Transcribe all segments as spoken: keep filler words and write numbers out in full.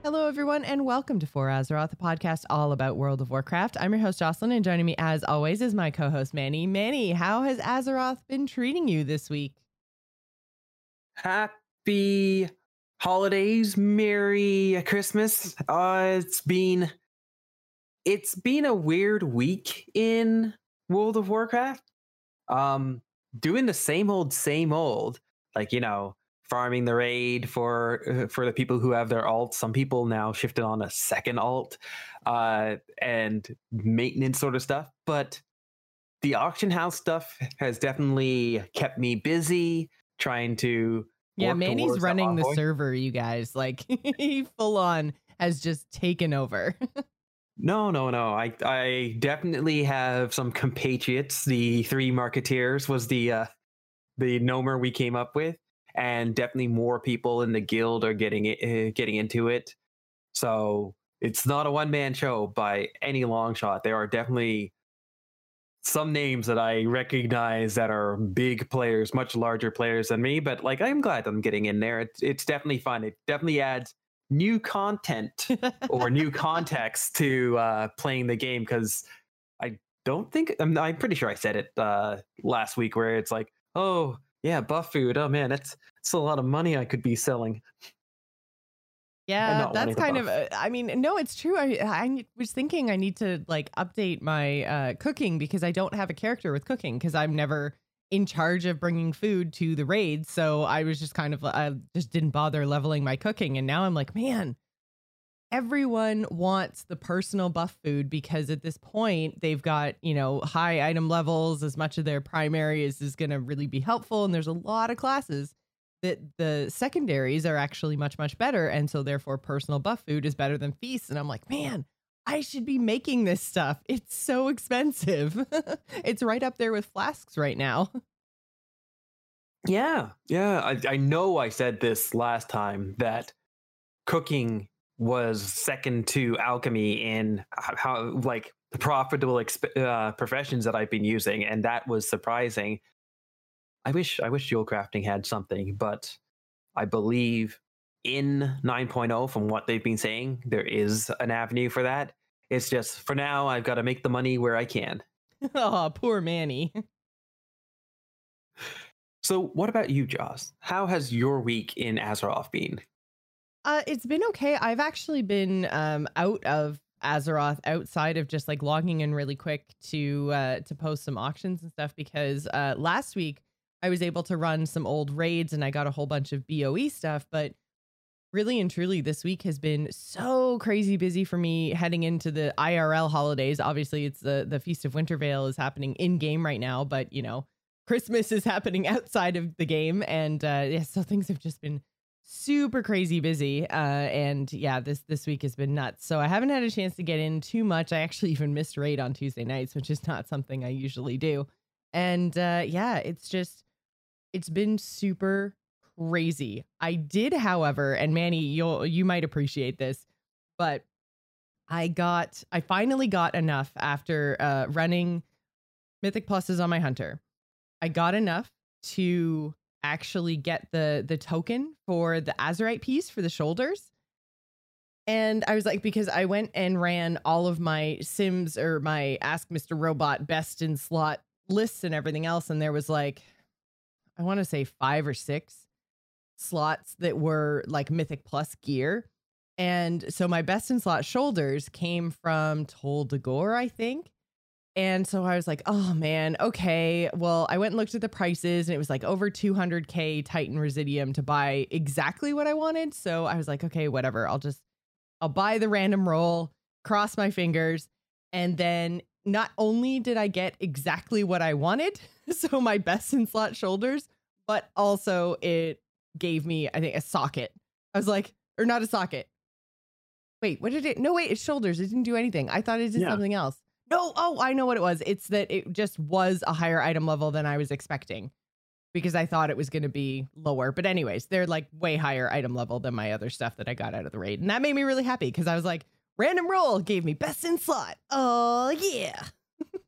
Hello, everyone, and welcome to For Azeroth, the podcast all about World of Warcraft. I'm your host, Jocelyn, and joining me, as always, is my co-host, Manny. Manny, how has Azeroth been treating you this week? Happy holidays, Merry Christmas. Uh, it's been it's been a weird week in World of Warcraft. Um, doing the same old, same old, like you know. Farming the raid for uh, for the people who have their alt. Some people now shifted on a second alt uh, and maintenance sort of stuff. But the auction house stuff has definitely kept me busy trying to. Yeah, work Manny's towards running the envoy. server, you guys. Like, he full on has just taken over. No, no, no. I I definitely have some compatriots. The three marketeers was the uh, the nomer we came up with. And definitely more people in the guild are getting it, uh, getting into it. So it's not a one man show by any long shot. There are definitely some names that I recognize that are big players, much larger players than me. But like, I'm glad I'm getting in there. It's it's definitely fun. It definitely adds new content or new context to uh, playing the game because I don't think I'm, I'm pretty sure I said it uh, last week where it's like, oh. Yeah, buff food. Oh man, that's that's a lot of money I could be selling. Yeah, that's kind of. Uh, I mean, no, it's true. I I was thinking I need to like update my uh, cooking because I don't have a character with cooking because I'm never in charge of bringing food to the raids. So I was just kind of I just didn't bother leveling my cooking, and now I'm like, man. Everyone wants the personal buff food because at this point they've got, you know, high item levels. As much of their primary is, is going to really be helpful. And there's a lot of classes that the secondaries are actually much, much better. And so therefore personal buff food is better than feasts. And I'm like, man, I should be making this stuff. It's so expensive. It's right up there with flasks right now. Yeah, yeah. I, I know I said this last time that cooking was second to alchemy in how like the profitable exp- uh, professions that I've been using, and that was surprising. I wish I wish jewel crafting had something, but I believe in nine point oh, from what they've been saying, there is an avenue for that. It's just for now, I've got to make the money where I can. Oh, poor Manny. So, what about you, Joss? How has your week in Azeroth been? Uh, it's been okay. I've actually been um, out of Azeroth outside of just like logging in really quick to uh, to post some auctions and stuff because uh, last week I was able to run some old raids and I got a whole bunch of B O E stuff. But really and truly, this week has been so crazy busy for me heading into the I R L holidays. Obviously, it's the the Feast of Wintervale is happening in game right now, but you know, Christmas is happening outside of the game, and uh, yeah, so things have just been super crazy busy uh and yeah this this week has been nuts, so I haven't had a chance to get in too much. I actually even missed raid on Tuesday nights, which is not something I usually do. And uh yeah it's just it's been super crazy. I did, however, and Manny, you'll you might appreciate this, but I got I finally got enough after uh running Mythic Pluses on my hunter. I got enough to actually get the the token for the Azerite piece for the shoulders. And I was like, because I went and ran all of my Sims or my Ask Mister Robot best in slot lists and everything else, and there was like, I want to say five or six slots that were like Mythic Plus gear. And so my best in slot shoulders came from Tol Dagor, I think. And so I was like, oh man, okay. Well, I went and looked at the prices and it was like over two hundred K Titan Residium to buy exactly what I wanted. So I was like, okay, whatever. I'll just, I'll buy the random roll, cross my fingers. And then not only did I get exactly what I wanted, so my best in slot shoulders, but also it gave me, I think, a socket. I was like, or not a socket. Wait, what did it? No, wait, it's shoulders. It didn't do anything. I thought it did yeah. something else. No, oh, I know what it was. It's that it just was a higher item level than I was expecting because I thought it was going to be lower. But anyways, they're like way higher item level than my other stuff that I got out of the raid. And that made me really happy because I was like, random roll gave me best in slot. Oh, yeah.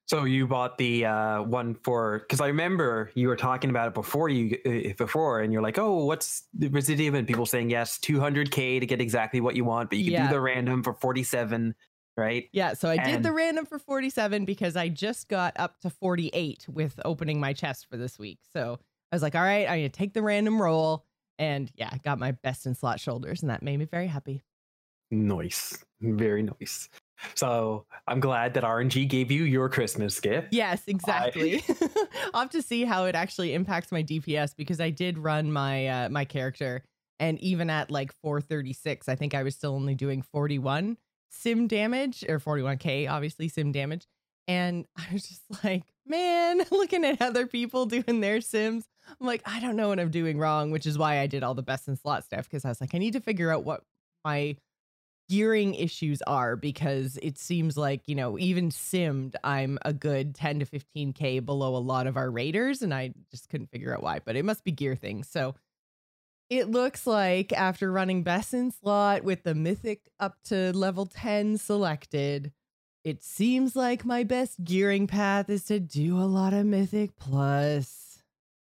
So you bought the uh, one for, because I remember you were talking about it before you uh, before, and you're like, oh, what's the residuum? And people saying yes, two hundred K to get exactly what you want, but you can Yeah. do the random for forty-seven, right? Yeah, so I did And- the random for forty-seven because I just got up to forty-eight with opening my chest for this week. So I was like, all right, I'm going to take the random roll. And yeah, I got my best in slot shoulders, and that made me very happy. Nice. Very nice. So I'm glad that R N G gave you your Christmas gift. Yes, exactly. I'll have to see how it actually impacts my D P S, because I did run my uh, my character, and even at like four thirty-six, I think I was still only doing forty-one sim damage, or forty-one K, obviously, sim damage. And I was just like, man, looking at other people doing their sims, I'm like, I don't know what I'm doing wrong, which is why I did all the best in slot stuff, because I was like, I need to figure out what my gearing issues are, because it seems like, you know, even simmed, I'm a good ten to fifteen K below a lot of our raiders, and I just couldn't figure out why, but it must be gear things. So it looks like after running best in slot with the mythic up to level ten selected, it seems like my best gearing path is to do a lot of mythic plus.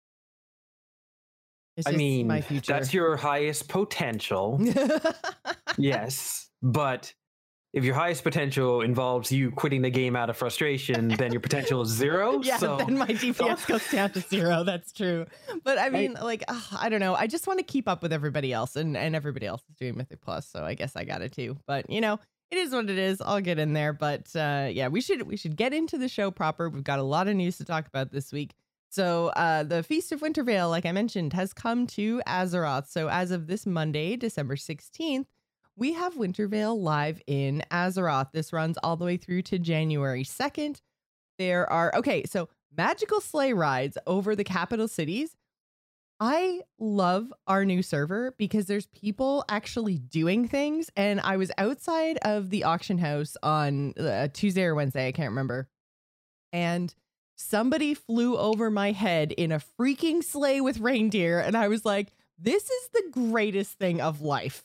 It's I just mean, my future. that's your highest potential. Yes, but if your highest potential involves you quitting the game out of frustration, then your potential is zero. Yeah, so. then my D P S goes down to zero. That's true. But I mean, I, like, ugh, I don't know. I just want to keep up with everybody else, and, and everybody else is doing Mythic Plus, so I guess I got it too. But, you know, it is what it is. I'll get in there. But uh, yeah, we should we should get into the show proper. We've got a lot of news to talk about this week. So uh, the Feast of Wintervale, like I mentioned, has come to Azeroth. So as of this Monday, December sixteenth, we have Wintervale live in Azeroth. This runs all the way through to January second. There are, okay, so magical sleigh rides over the capital cities. I love our new server because there's people actually doing things. And I was outside of the auction house on uh, Tuesday or Wednesday, I can't remember. And somebody flew over my head in a freaking sleigh with reindeer. And I was like, this is the greatest thing of life.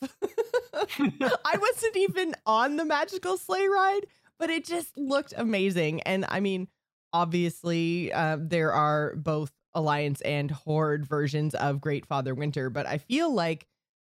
I wasn't even on the magical sleigh ride, but it just looked amazing. And I mean, obviously, uh, there are both Alliance and Horde versions of Great Father Winter, but I feel like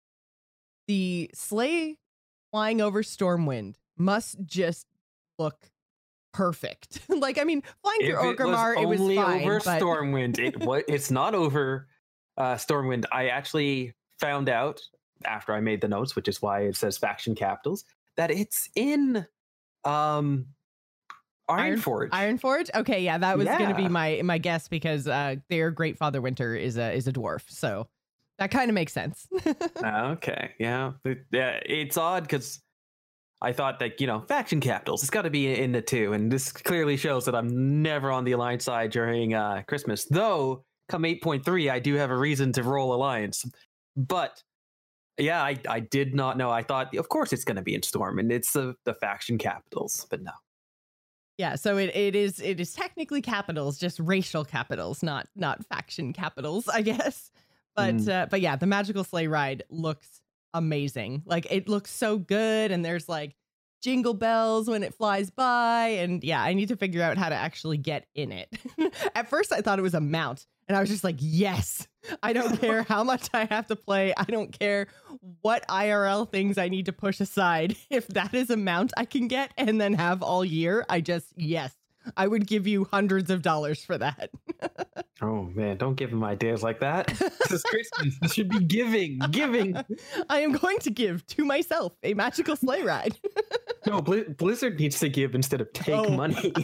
the sleigh flying over Stormwind must just look perfect. Like, I mean, flying If through Orgrimmar, it was, only fine, over but... Stormwind. It what? It's not over uh, Stormwind. I actually found out after I made the notes, which is why it says faction capitals, that it's in um, Ironforge. Iron, Ironforge. Okay, yeah, that was yeah. going to be my my guess, because uh, their Great Father Winter is a is a dwarf, so that kind of makes sense. Okay, yeah, it, yeah. It's odd because I thought that, you know, faction capitals, it's got to be in the two, and this clearly shows that I'm never on the Alliance side during uh, Christmas. Though, come eight point three, I do have a reason to roll Alliance, but. Yeah, I, I did not know. I thought, of course, it's going to be in Storm, and it's the, the faction capitals, but no. Yeah, so it, it is it is technically capitals, just racial capitals, not not faction capitals, I guess. But mm. uh, but yeah, the magical sleigh ride looks amazing. Like, it looks so good, and there's like jingle bells when it flies by, and yeah, I need to figure out how to actually get in it. At first, I thought it was a mount. And I was just like, yes, I don't care how much I have to play. I don't care what I R L things I need to push aside. If that is a mount I can get and then have all year, I just, yes, I would give you hundreds of dollars for that. Oh, man, don't give him ideas like that. This is Christmas. This should be giving, giving. I am going to give to myself a magical sleigh ride. No, Bli- Blizzard needs to give instead of take oh. money.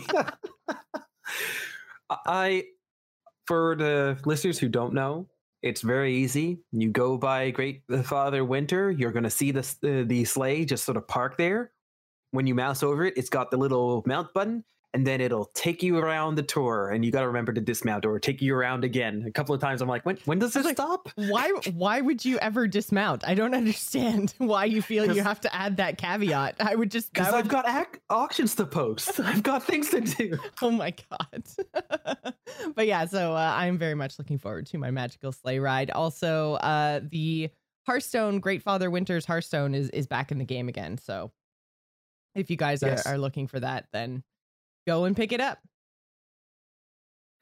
I... For the listeners who don't know, it's very easy. You go by Great Father Winter, you're going to see the, the the sleigh just sort of park there. When you mouse over it, it's got the little mount button, and then it'll take you around the tour, and you got to remember to dismount or take you around again. A couple of times I'm like, when when does this like, stop? Why why would you ever dismount? I don't understand why you feel you have to add that caveat. I would just... Because would... I've got ac- auctions to post. I've got things to do. Oh my God. But yeah, so uh, I'm very much looking forward to my magical sleigh ride. Also, uh, the Hearthstone, Great Father Winter's Hearthstone is, is back in the game again. So if you guys are, yes. are looking for that, then go and pick it up.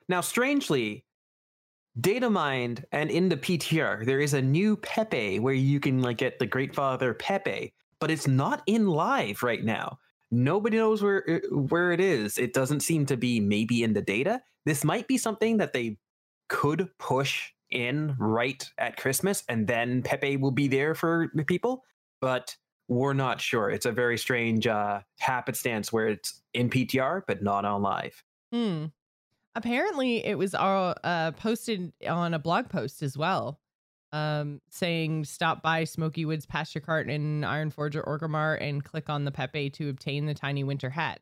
Now, strangely, data mined and in the P T R, there is a new Pepe where you can like get the Great Father Pepe, but it's not in live right now. Nobody knows where where it is. It doesn't seem to be maybe in the data. This might be something that they could push in right at Christmas, and then Pepe will be there for the people. But we're not sure. It's a very strange uh, happenstance where it's in P T R but not on live. Hmm. Apparently, it was uh, uh, posted on a blog post as well, um, saying stop by Smoky Woods Pasture Cart in Ironforge or Orgrimmar and click on the Pepe to obtain the tiny winter hat.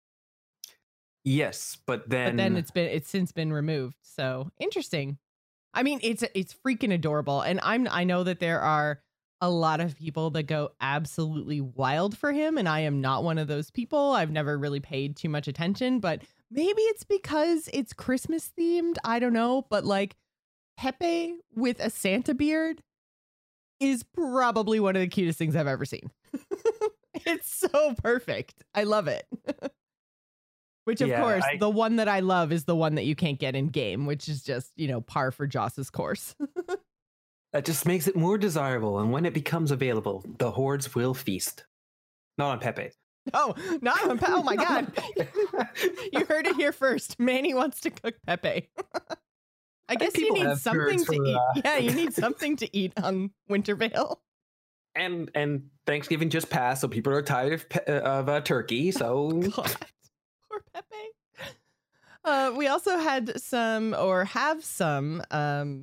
Yes, but then but then it's been it's since been removed. So interesting. I mean, it's it's freaking adorable, and I'm I know that there are a lot of people that go absolutely wild for him, and I am not one of those people. I've never really paid too much attention, but maybe it's because it's Christmas themed. I don't know, but like Pepe with a Santa beard is probably one of the cutest things I've ever seen. It's so perfect. I love it. Which, of Yeah, course, I- the one that I love is the one that you can't get in game, which is just, you know, par for Joss's course. that just makes it more desirable, and when it becomes available, the hordes will feast. Not on Pepe. Oh, not on Pepe. Oh my God. You heard it here first. Manny wants to cook Pepe. I guess you people need have something birds to for, eat. uh, Yeah, you need something to eat on Wintervale. and and Thanksgiving just passed, so people are tired of pe- uh, of uh, turkey. So God, poor Pepe. Uh, we also had some, or have some, um,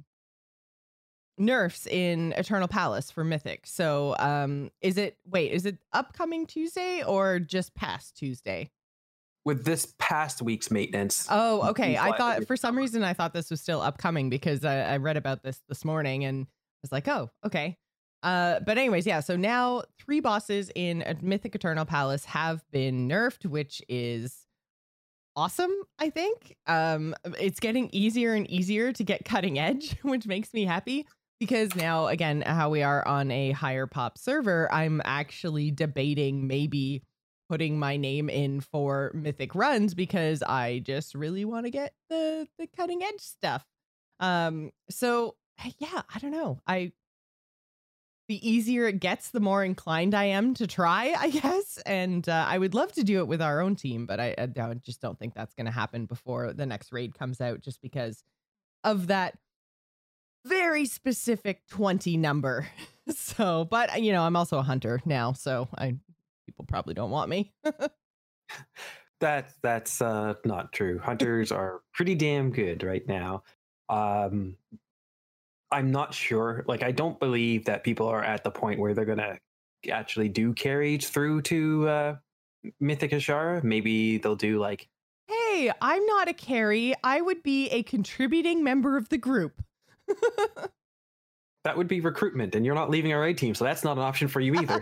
nerfs in Eternal Palace for Mythic. So, um, is it wait? Is it upcoming Tuesday or just past Tuesday? with this past week's maintenance, Oh, okay. we I thought thought it for was some covered. reason I thought this was still upcoming because I, I read about this this morning and was like, oh, okay. Uh, but anyways, yeah. So now three bosses in a Mythic Eternal Palace have been nerfed, which is awesome. I think um, it's getting easier and easier to get cutting edge, which makes me happy because now, again, how we are on a higher pop server, I'm actually debating maybe putting my name in for Mythic runs because I just really want to get the the cutting edge stuff. Um, so yeah, I don't know. I the easier it gets, the more inclined I am to try, I guess. And uh, I would love to do it with our own team, but I, I don't- just don't think that's going to happen before the next raid comes out, just because of that very specific twenty number. So, but you know, I'm also a hunter now, so I people probably don't want me. That that's uh, not true. Hunters are pretty damn good right now. Um, I'm not sure. Like, I don't believe that people are at the point where they're gonna actually do carriage through to uh, Mythic Ashara. Maybe they'll do like Hey, I'm not a carry. I would be a contributing member of the group. that would be recruitment, and you're not leaving our raid team, so that's not an option for you either.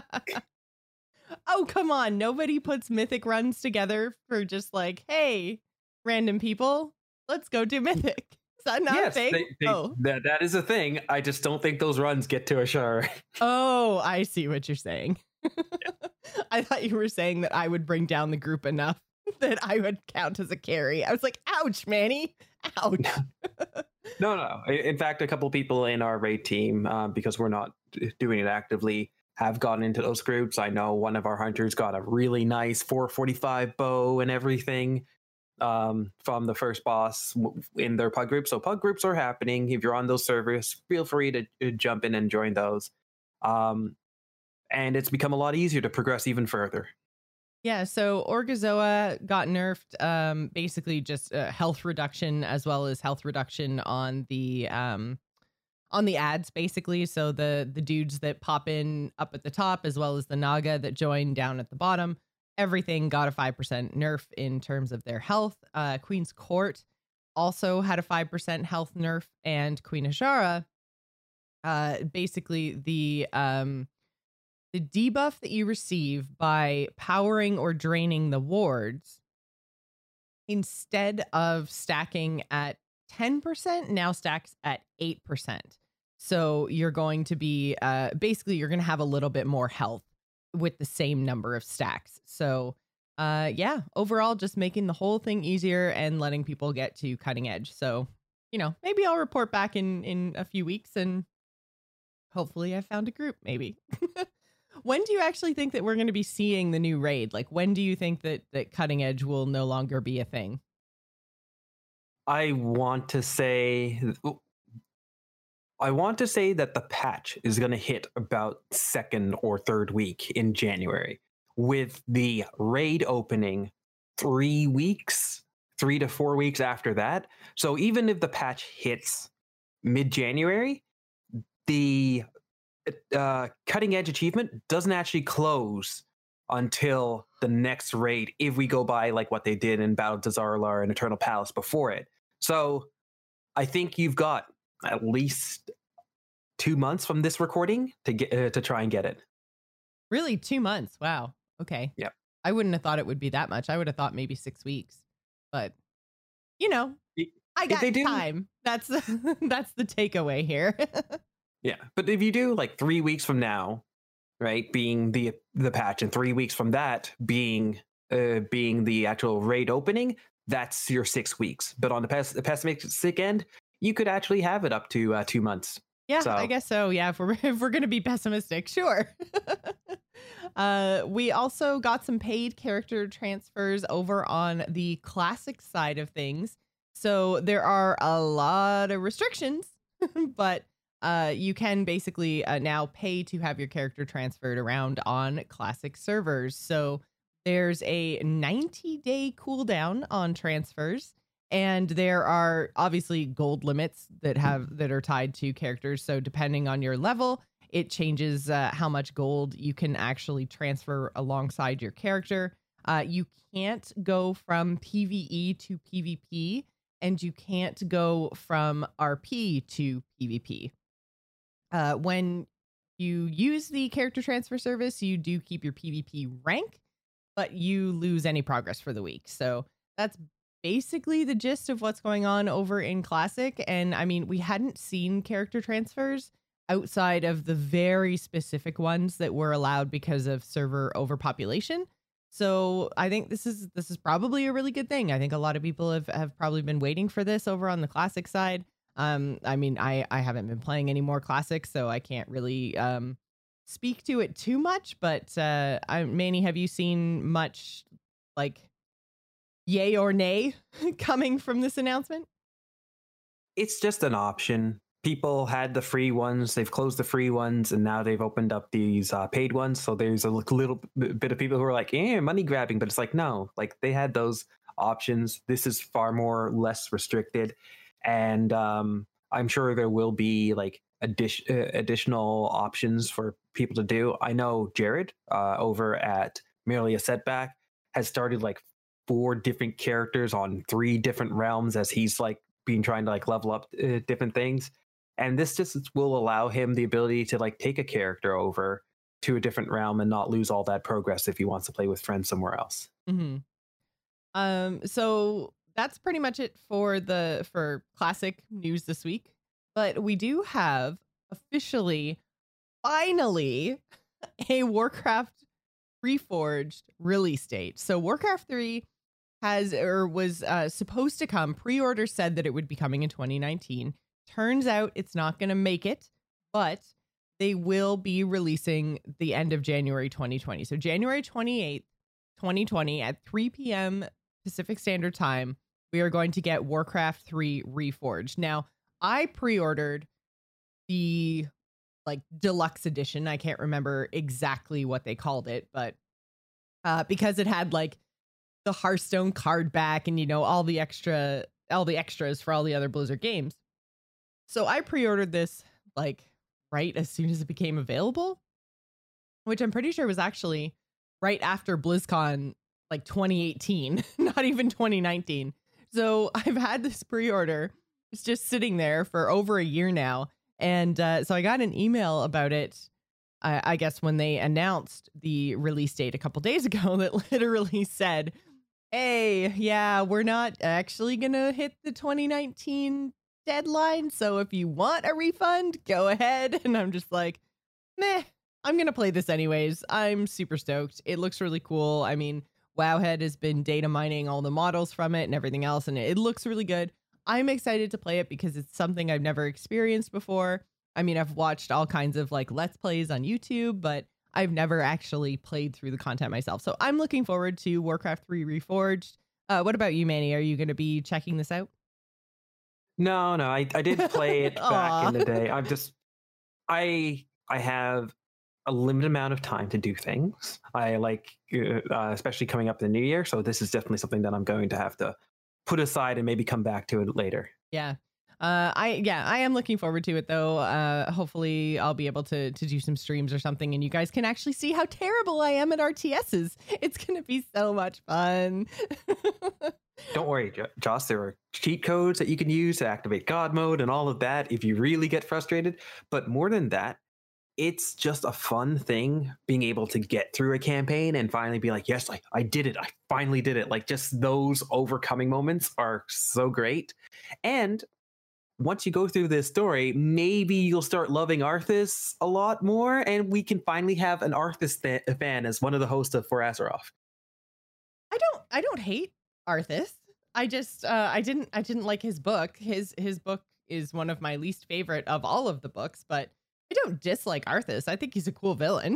Oh, come on. Nobody puts Mythic runs together for just like, hey, random people, let's go do Mythic. Is that not a yes, thing? they, they, oh. that that is a thing. I just don't think those runs get to Ashara. oh, I see what you're saying. I thought you were saying that I would bring down the group enough that I would count as a carry. I was like, ouch, Manny. Ouch. No, no. I- In fact, a couple people in our raid team, uh, because we're not doing it actively, have gotten into those groups. I know one of our hunters got a really nice four forty-five bow and everything um, from the first boss w- in their pug group. So pug groups are happening. If you're on those servers, feel free to uh, jump in and join those. Um, and it's become a lot easier to progress even further. Yeah, so Orgazoa got nerfed, um, basically just uh, health reduction as well as health reduction on the um, on the ads, basically. So the the dudes that pop in up at the top, as well as the Naga that join down at the bottom, everything got a five percent nerf in terms of their health. Uh, Queen's Court also had a five percent health nerf, and Queen Ashara, uh, basically the um, the debuff that you receive by powering or draining the wards, instead of stacking at ten percent, now stacks at eight percent. So you're going to be, uh, basically, you're going to have a little bit more health with the same number of stacks. So uh, yeah, overall, just making the whole thing easier and letting people get to cutting edge. So, you know, maybe I'll report back in in a few weeks and hopefully I found a group. Maybe. When do you actually think that we're going to be seeing the new raid? Like, when do you think that that cutting edge will no longer be a thing? I want to say I want to say that the patch is going to hit about second or third week in January, with the raid opening three weeks, three to four weeks after that. So even if the patch hits mid-January, the uh, cutting edge achievement doesn't actually close until the next raid, if we go by like what they did in Battle to Zarlar and Eternal Palace before it. So I think you've got at least two months from this recording to get uh, to try and get it. Really, two months? Wow. Okay. Yep. I wouldn't have thought it would be that much. I would have thought maybe six weeks. But you know, I got do, time. That's that's the takeaway here. Yeah, but if you do like three weeks from now, right, being the the patch, and three weeks from that being uh, being the actual raid opening, that's your six weeks. But on the, pes- the pessimistic end, you could actually have it up to uh, two months. Yeah, so. I guess so. Yeah, if we're if we're gonna be pessimistic, sure. uh, we also got some paid character transfers over on the classic side of things. So there are a lot of restrictions, but uh, you can basically uh, now pay to have your character transferred around on classic servers. So there's a ninety day cooldown on transfers, and there are obviously gold limits that have that are tied to characters. So depending on your level, it changes uh, how much gold you can actually transfer alongside your character. Uh, you can't go from PvE to PvP, and you can't go from R P to PvP. Uh, when you use the character transfer service, you do keep your PvP rank, but you lose any progress for the week. So that's basically the gist of what's going on over in Classic. And I mean, we hadn't seen character transfers outside of the very specific ones that were allowed because of server overpopulation. So I think this is this is probably a really good thing. I think a lot of people have, have probably been waiting for this over on the Classic side. Um, I mean, I, I haven't been playing any more Classics, so I can't really um, speak to it too much. But uh, I, Manny, have you seen much like yay or nay coming from this announcement? It's just an option. People had the free ones, they've closed the free ones, and now they've opened up these uh, paid ones. So there's a little bit of people who are like, eh, money grabbing, but it's like, no, like they had those options. This is far more less restricted. And um, I'm sure there will be like addition, uh, additional options for people to do. I know Jared uh, over at Merely a Setback has started like four different characters on three different realms as he's like been trying to like level up uh, different things. And this just will allow him the ability to like take a character over to a different realm and not lose all that progress if he wants to play with friends somewhere else. Mm-hmm. Um, so that's pretty much it for the for Classic news this week. But we do have officially, finally, a Warcraft Reforged release date. So Warcraft three has or was uh, supposed to come. Pre-order said that it would be coming in twenty nineteen. Turns out it's not going to make it, but they will be releasing the end of January twenty twenty. So January twenty-eighth, twenty twenty at three p.m. Pacific Standard Time, we are going to get Warcraft three Reforged. Now, I pre-ordered the like deluxe edition. I can't remember exactly what they called it, but uh, because it had like the Hearthstone card back and, you know, all the extra, all the extras for all the other Blizzard games. So I pre-ordered this like right as soon as it became available, which I'm pretty sure was actually right after BlizzCon, like twenty eighteen, not even twenty nineteen. So I've had this pre-order. It's just sitting there for over a year now. And uh, so I got an email about it, I, I guess, when they announced the release date a couple days ago that literally said, hey, yeah, we're not actually going to hit the twenty nineteen deadline. So if you want a refund, go ahead. And I'm just like, meh, I'm going to play this anyways. I'm super stoked. It looks really cool. I mean, Wowhead has been data mining all the models from it and everything else, and it, it looks really good. I'm excited to play it because it's something I've never experienced before. I mean, I've watched all kinds of like Let's Plays on YouTube, but I've never actually played through the content myself. So I'm looking forward to Warcraft three Reforged. Uh, what about you, Manny? Are you going to be checking this out? No, no, I, I did play it back in the day. I'm just, I, I have a limited amount of time to do things. I like, uh, especially coming up in the new year. So this is definitely something that I'm going to have to put aside and maybe come back to it later. Yeah. Uh, I yeah, I am looking forward to it though. Uh, hopefully I'll be able to to do some streams or something, and you guys can actually see how terrible I am at R T Ss. It's gonna be so much fun. Don't worry, Joss. There are cheat codes that you can use to activate God mode and all of that if you really get frustrated. But more than that, it's just a fun thing being able to get through a campaign and finally be like, yes, I, I did it. I finally did it. Like, just those overcoming moments are so great. And once you go through this story, maybe you'll start loving Arthas a lot more, and we can finally have an Arthas th- fan as one of the hosts of For Azeroth. I don't, I don't hate Arthas. I just, uh, I didn't, I didn't like his book. His, his book is one of my least favorite of all of the books, but I don't dislike Arthas. I think he's a cool villain.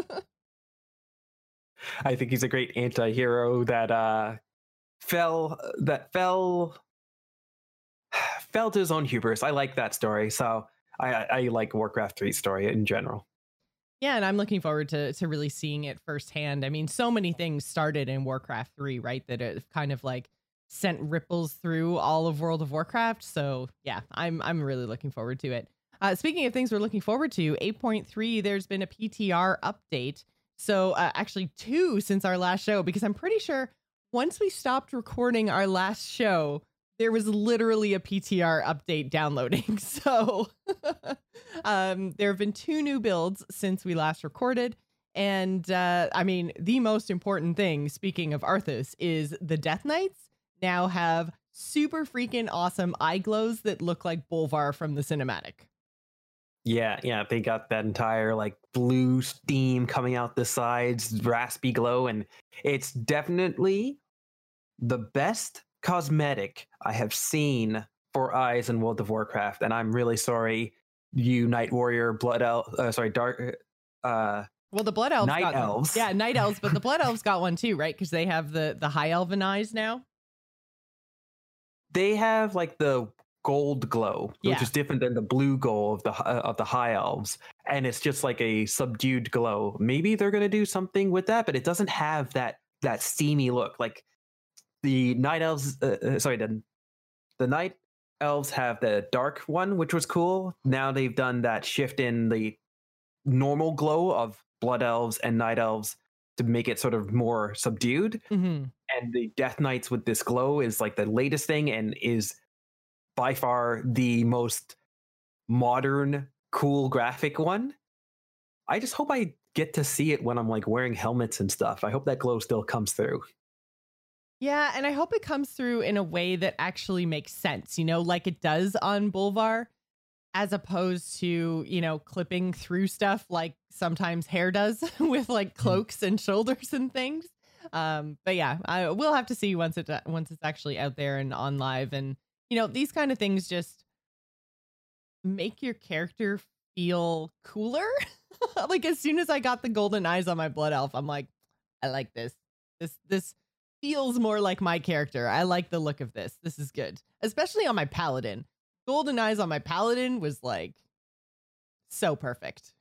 I think he's a great anti-hero that uh, fell, that fell. fell to his own hubris. I like that story. So I, I like Warcraft three's story in general. Yeah, and I'm looking forward to to really seeing it firsthand. I mean, so many things started in Warcraft three, right? That it kind of like sent ripples through all of World of Warcraft. So yeah, I'm I'm really looking forward to it. Uh, speaking of things we're looking forward to, eight point three, there's been a P T R update. So uh, actually two since our last show, because I'm pretty sure once we stopped recording our last show, there was literally a P T R update downloading. So um, there have been two new builds since we last recorded. And uh, I mean, the most important thing, speaking of Arthas, is the Death Knights now have super freaking awesome eye glows that look like Bolvar from the cinematic. Yeah, yeah, they got that entire like blue steam coming out the sides, raspy glow, and it's definitely the best cosmetic I have seen for eyes in World of Warcraft, and I'm really sorry, you Night Warrior, Blood Elf, uh, sorry, Dark. Uh, well, the Blood Elves, Night got Elves, one. Yeah, Night Elves, but the Blood Elves got one too, right? Because they have the the High Elven eyes now. They have like the gold glow, yeah. which is different than the blue glow of the uh, of the High Elves, and it's just like a subdued glow. Maybe they're gonna do something with that, but it doesn't have that that steamy look like. The Night Elves, uh, uh, sorry, the, the Night Elves have the dark one, which was cool. Now they've done that shift in the normal glow of Blood Elves and Night Elves to make it sort of more subdued. Mm-hmm. And the Death Knights with this glow is like the latest thing and is by far the most modern, cool graphic one. I just hope I get to see it when I'm like wearing helmets and stuff. I hope that glow still comes through. Yeah, and I hope it comes through in a way that actually makes sense, you know, like it does on Bolvar, as opposed to, you know, clipping through stuff like sometimes hair does with like cloaks and shoulders and things. Um, but yeah, I we'll have to see once it once it's actually out there and on live. And, you know, these kind of things just make your character feel cooler. Like as soon as I got the golden eyes on my Blood Elf, I'm like, I like this. This, this. feels more like my character. I like the look of this. This is good. Especially on my paladin. Golden eyes on my paladin was like so perfect.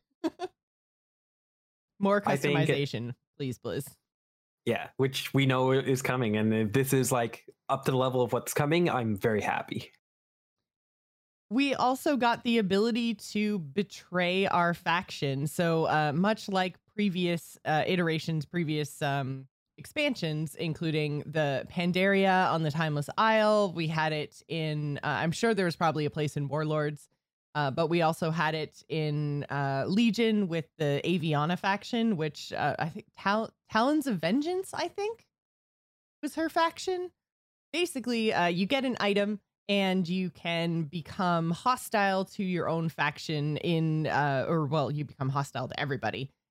More customization, it, please, please. Yeah, which we know is coming. And if this is like up to the level of what's coming, I'm very happy. We also got the ability to betray our faction. So uh, much like previous uh, iterations, previous um, expansions, including the Pandaria on the Timeless Isle. We had it in, uh, I'm sure there was probably a place in Warlords, uh, but we also had it in uh, Legion with the Aviana faction, which uh, I think Tal- Talons of Vengeance, I think, was her faction. Basically, uh, you get an item and you can become hostile to your own faction in, uh, or well, you become hostile to everybody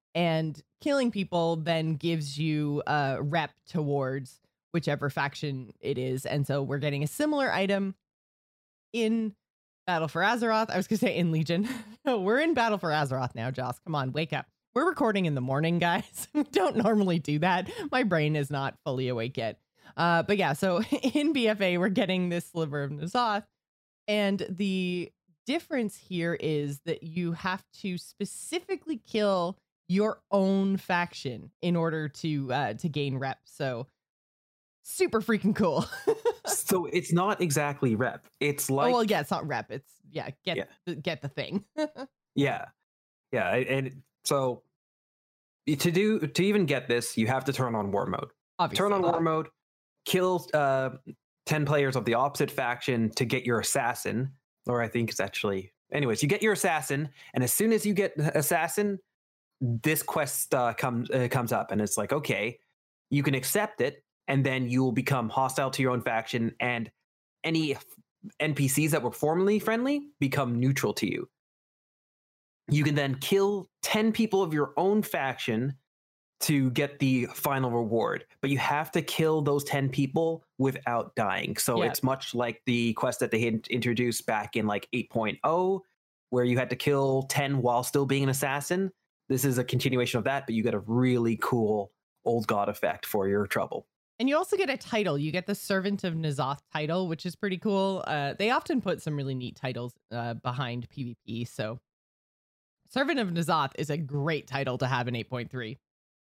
And killing people then gives you a rep towards whichever faction it is. And so we're getting a similar item in Battle for Azeroth. I was going to say in Legion. No, we're in Battle for Azeroth now, Joss. Come on, wake up. We're recording in the morning, guys. We don't normally do that. My brain is not fully awake yet. Uh, but yeah, so in B F A, we're getting this Sliver of N'Zoth. And the difference here is that you have to specifically kill your own faction in order to uh, to gain rep. So super freaking cool. So it's not exactly rep. It's like, oh, well, yeah, it's not rep. It's yeah, get Yeah. The, get the thing. yeah, yeah, and so to do to even get this, you have to turn on war mode. Obviously. Turn on war mode, kill uh, ten players of the opposite faction to get your assassin, or I think it's actually, anyways, you get your assassin, and as soon as you get assassin, this quest uh, comes uh, comes up, and it's like, okay, you can accept it, and then you will become hostile to your own faction, and any N P Cs that were formerly friendly become neutral to you. You can then kill ten people of your own faction to get the final reward, but you have to kill those ten people without dying. So Yeah. it's much like the quest that they had introduced back in like eight point oh, where you had to kill ten while still being an assassin. This is a continuation of that, but you get a really cool old god effect for your trouble. And you also get a title. You get the Servant of N'Zoth title, which is pretty cool. Uh, they often put some really neat titles uh, behind PvP. So Servant of N'Zoth is a great title to have in eight point three.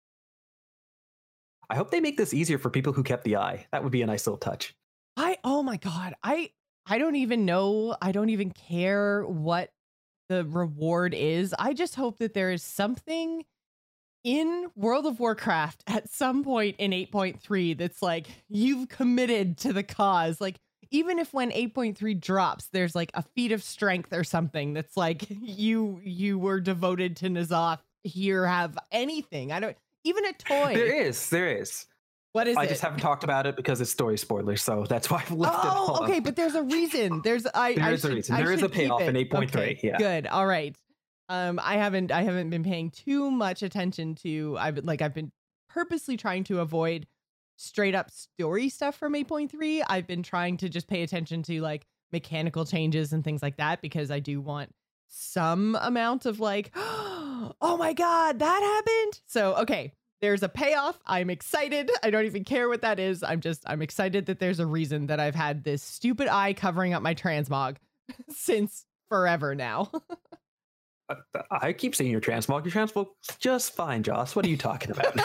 I hope they make this easier for people who kept the eye. That would be a nice little touch. I, oh my God, I, I don't even know. I don't even care what the reward is. I just hope that there is something in World of Warcraft at some point in eight point three that's like, you've committed to the cause. Like, even if when eight point three drops, there's like a feat of strength or something that's like, you, you were devoted to N'Zoth. Here, have anything. I don't, even a toy. There is, there is. What is I it? just haven't talked about it because it's story spoilers, so that's why I've left it Oh, off. okay, but there's a reason. There's I. There I is a should- reason. I There is should a payoff keep in it. eight point three. Okay, Yeah. good. All right. Um, I haven't. I haven't been paying too much attention to. I've been like I've been purposely trying to avoid straight up story stuff from eight point three. I've been trying to just pay attention to like mechanical changes and things like that because I do want some amount of like, oh my God, that happened. So okay. There's a payoff. I'm excited. I don't even care what that is. I'm just, I'm excited that there's a reason that I've had this stupid eye covering up my transmog since forever now. I keep saying your transmog. Your transmog's just fine, Joss. What are you talking about?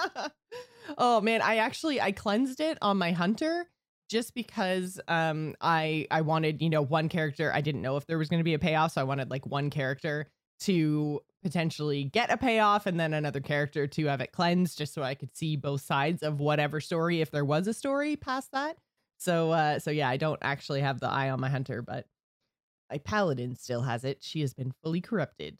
Oh man, I actually, I cleansed it on my hunter just because um, I, I wanted, you know, one character. I didn't know if there was going to be a payoff. So I wanted like one character to potentially get a payoff and then another character to have it cleansed just so I could see both sides of whatever story if there was a story past that. So uh so yeah, I don't actually have the eye on my hunter, but my paladin still has it. She has been fully corrupted.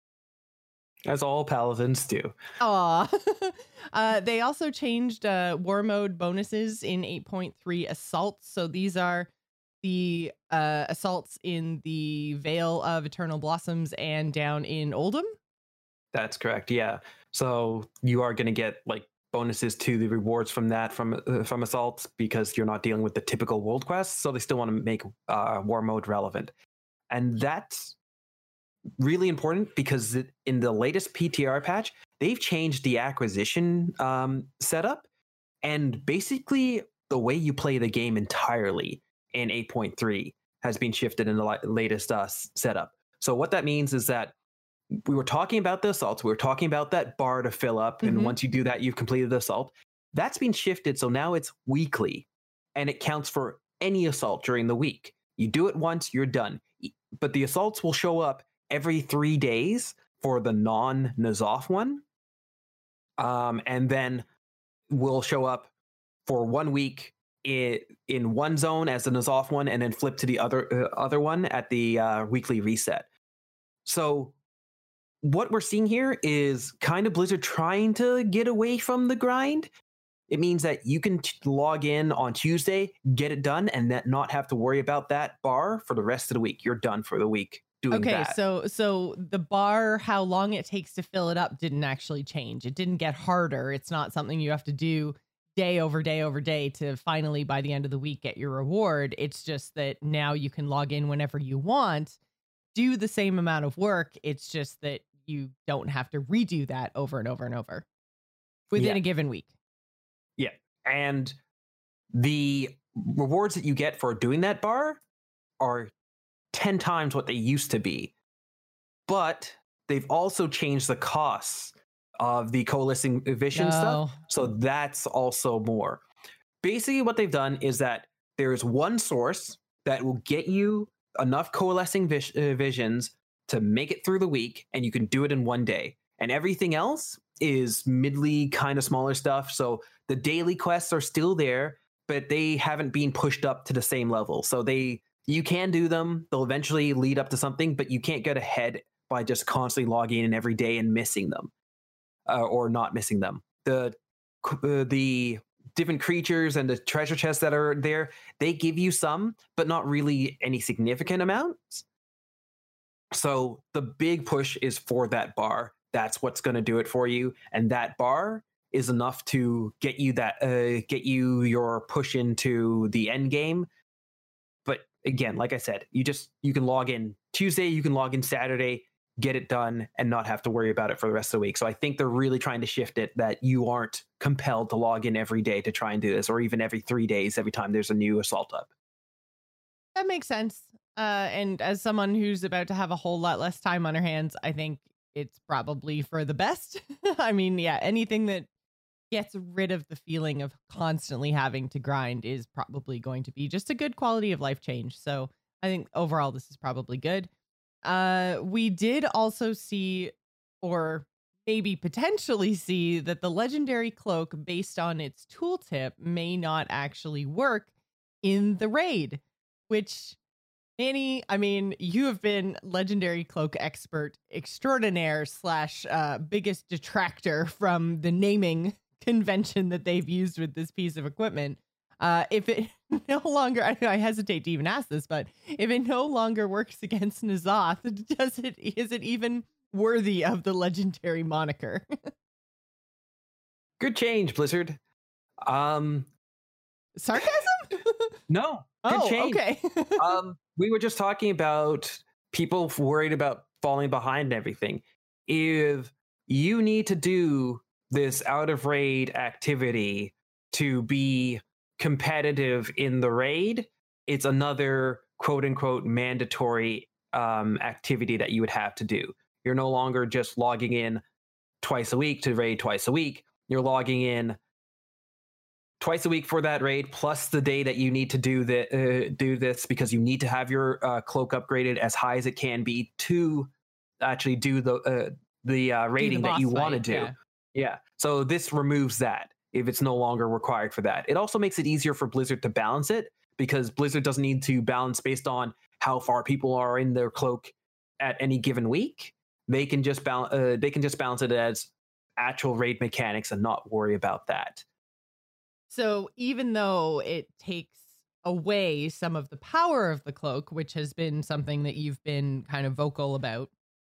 As all paladins do. Aw. uh they also changed uh war mode bonuses in eight point three assaults. So these are the uh, assaults in the Vale of Eternal Blossoms and down in Oldham. That's correct. Yeah. So you are going to get like bonuses to the rewards from that from uh, from assaults because you're not dealing with the typical world quests. So they still want to make uh, war mode relevant, and that's really important because in the latest P T R patch, they've changed the acquisition um, setup and basically the way you play the game entirely. In eight point three has been shifted in the li- latest uh, setup. So what that means is that we were talking about the assaults. We were talking about that bar to fill up. And Mhm. once you do that, you've completed the assault. That's been shifted. So now it's weekly and it counts for any assault during the week. You do it once, you're done. But the assaults will show up every three days for the non-N'Zoth one. Um, and then will show up for one week in, in one zone as the N'Zoth one, and then flip to the other uh, other one at the uh, weekly reset. So what we're seeing here is kind of Blizzard trying to get away from the grind. It means that you can t- log in on Tuesday, get it done, and that not have to worry about that bar for the rest of the week. You're done for the week. doing okay, that. so so the bar, how long it takes to fill it up didn't actually change. It didn't get harder. It's not something you have to do day over day over day to finally by the end of the week get your reward. It's just that now you can log in whenever you want, do the same amount of work. It's just that you don't have to redo that over and over and over within Yeah. a given week. Yeah. And the rewards that you get for doing that bar are ten times what they used to be. But they've also changed the costs of the coalescing vision No. stuff. So that's also more. Basically, what they've done is that there's one source that will get you enough coalescing vis- uh, visions to make it through the week, and you can do it in one day. And everything else is midly kind of smaller stuff. So the daily quests are still there, but they haven't been pushed up to the same level. So they you can do them. They'll eventually lead up to something, but you can't get ahead by just constantly logging in every day and missing them uh, or not missing them. The uh, the different creatures and the treasure chests that are there, they give you some, but not really any significant amounts. So the big push is for that bar. That's what's going to do it for you, and that bar is enough to get you that uh, get you your push into the end game. But again, like I said, you just you can log in Tuesday, you can log in Saturday, get it done, and not have to worry about it for the rest of the week. So I think they're really trying to shift it that you aren't compelled to log in every day to try and do this, or even every three days every time there's a new assault up. That makes sense. Uh, and as someone who's about to have a whole lot less time on her hands, I think it's probably for the best. I mean, yeah, anything that gets rid of the feeling of constantly having to grind is probably going to be just a good quality of life change. So I think overall this is probably good. Uh, we did also see, or maybe potentially see, that the legendary cloak based on its tooltip may not actually work in the raid, which, Annie, I mean, you have been legendary cloak expert extraordinaire slash uh, biggest detractor from the naming convention that they've used with this piece of equipment. Uh, if it no longer, I, I hesitate to even ask this, but if it no longer works against N'Zoth, does it, is it even worthy of the legendary moniker? Good change, Blizzard. Um, Sarcasm? no, good Oh, change. okay. um, we were just talking about people worried about falling behind and everything. If you need to do this out of raid activity to be competitive in the raid, it's another quote unquote mandatory um, activity that you would have to do. You're no longer just logging in twice a week to raid twice a week. You're logging in twice a week for that raid, plus the day that you need to do the uh, do this because you need to have your uh, cloak upgraded as high as it can be to actually do the uh, the uh, raiding the that you boss want to fight, do. yeah. Yeah. So this removes that if it's no longer required for that. It also makes it easier for Blizzard to balance it because Blizzard doesn't need to balance based on how far people are in their cloak at any given week. They can just balance. Uh, they can just balance it as actual raid mechanics and not worry about that. So even though it takes away some of the power of the cloak, which has been something that you've been kind of vocal about,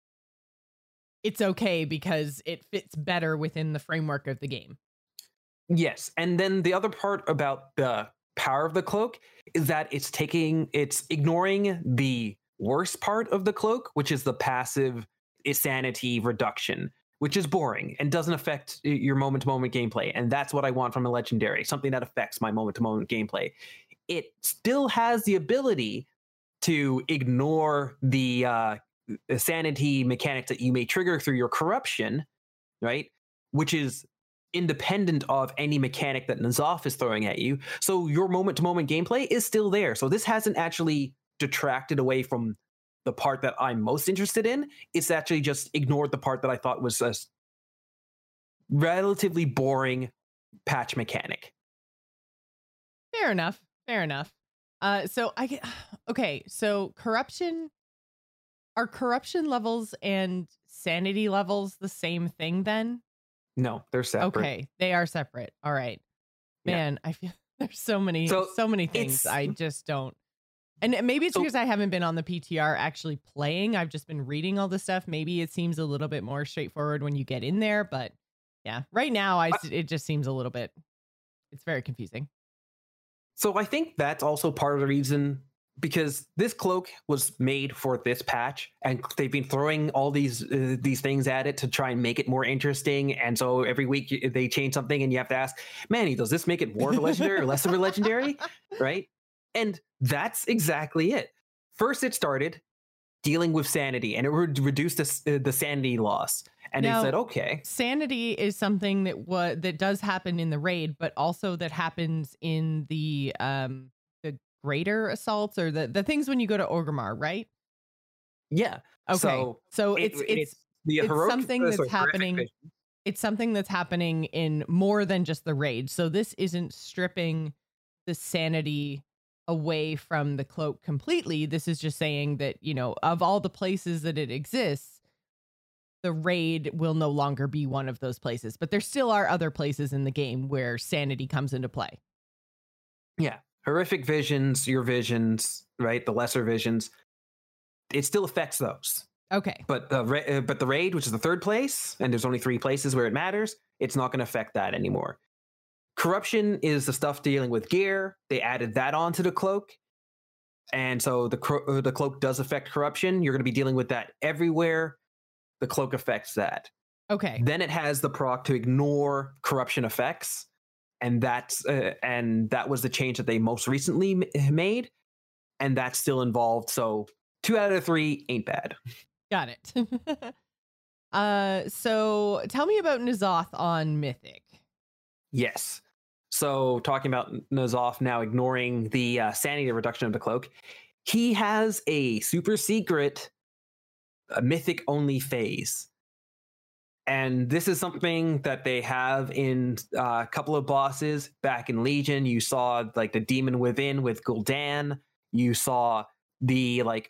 it's okay because it fits better within the framework of the game. Yes. And then the other part about the power of the cloak is that it's taking, it's ignoring the worst part of the cloak, which is the passive sanity reduction, which is boring and doesn't affect your moment-to-moment gameplay. And that's what I want from a legendary, something that affects my moment-to-moment gameplay. It still has the ability to ignore the uh, sanity mechanics that you may trigger through your corruption, right? Which is independent of any mechanic that N'Zoth is throwing at you. So your moment-to-moment gameplay is still there. So this hasn't actually detracted away from the part that I'm most interested in. It's actually just ignored the part that I thought was a relatively boring patch mechanic. Fair enough. Fair enough. Uh, so I get, okay. So corruption, are corruption levels and sanity levels the same thing then? No, they're separate. Okay, they are separate. All right, man. Yeah. I feel there's so many, so so many things I just don't. And maybe it's So- because I haven't been on the P T R actually playing. I've just been reading all this stuff. Maybe it seems a little bit more straightforward when you get in there. But yeah, right now, I, it just seems a little bit, it's very confusing. So I think that's also part of the reason, because this cloak was made for this patch, and they've been throwing all these uh, these things at it to try and make it more interesting. And so every week you- they change something, and you have to ask, Manny, does this make it more of a legendary or less of a legendary? Right? And that's exactly it. First, it started dealing with sanity, and it would reduce the, uh, the sanity loss. And Now, they said, okay. Sanity is something that what that does happen in the raid, but also that happens in the um the greater assaults or the the things when you go to Orgrimmar, right? Yeah. Okay. So, So it- it's it's the it's heroic, something uh, that's sorry, horrific happening. vision. It's something that's happening in more than just the raid. So this isn't stripping the sanity away from the cloak completely. This is just saying that, you know, of all the places that it exists, the raid will no longer be one of those places. But there still are other places in the game where sanity comes into play. Yeah. Horrific visions, your visions, right? The lesser visions. It still affects those. Okay. But the ra- uh, but the raid, which is the third place, and there's only three places where it matters, it's not going to affect that anymore. Corruption is the stuff dealing with gear. They added that onto the cloak, and so the cro- uh, the cloak does affect corruption. You're going to be dealing with that everywhere. The cloak affects that. Okay. Then it has the proc to ignore corruption effects, and that's uh, and that was the change that they most recently m- made, and that's still involved. So two out of three ain't bad. Got it. uh, so tell me about N'Zoth on Mythic. Yes. So talking about N'Zoth now ignoring the uh, sanity reduction of the cloak, he has a super secret uh, mythic only phase. And this is something that they have in uh, a couple of bosses back in Legion. You saw like the Demon Within with Gul'dan. You saw the like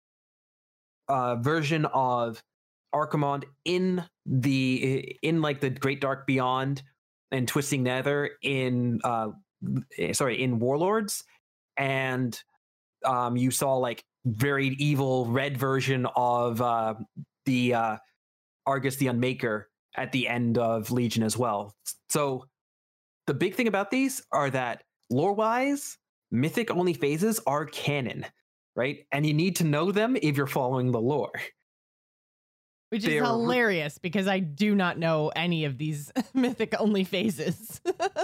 uh, version of Archimonde in the in like the Great Dark Beyond and Twisting Nether in uh sorry in Warlords, and um you saw like very evil red version of uh the uh Argus the Unmaker at the end of Legion as well. So the big thing about these are that lore wise, mythic only phases are canon, right? And you need to know them if you're following the lore. Which is They're- hilarious because I do not know any of these mythic only phases.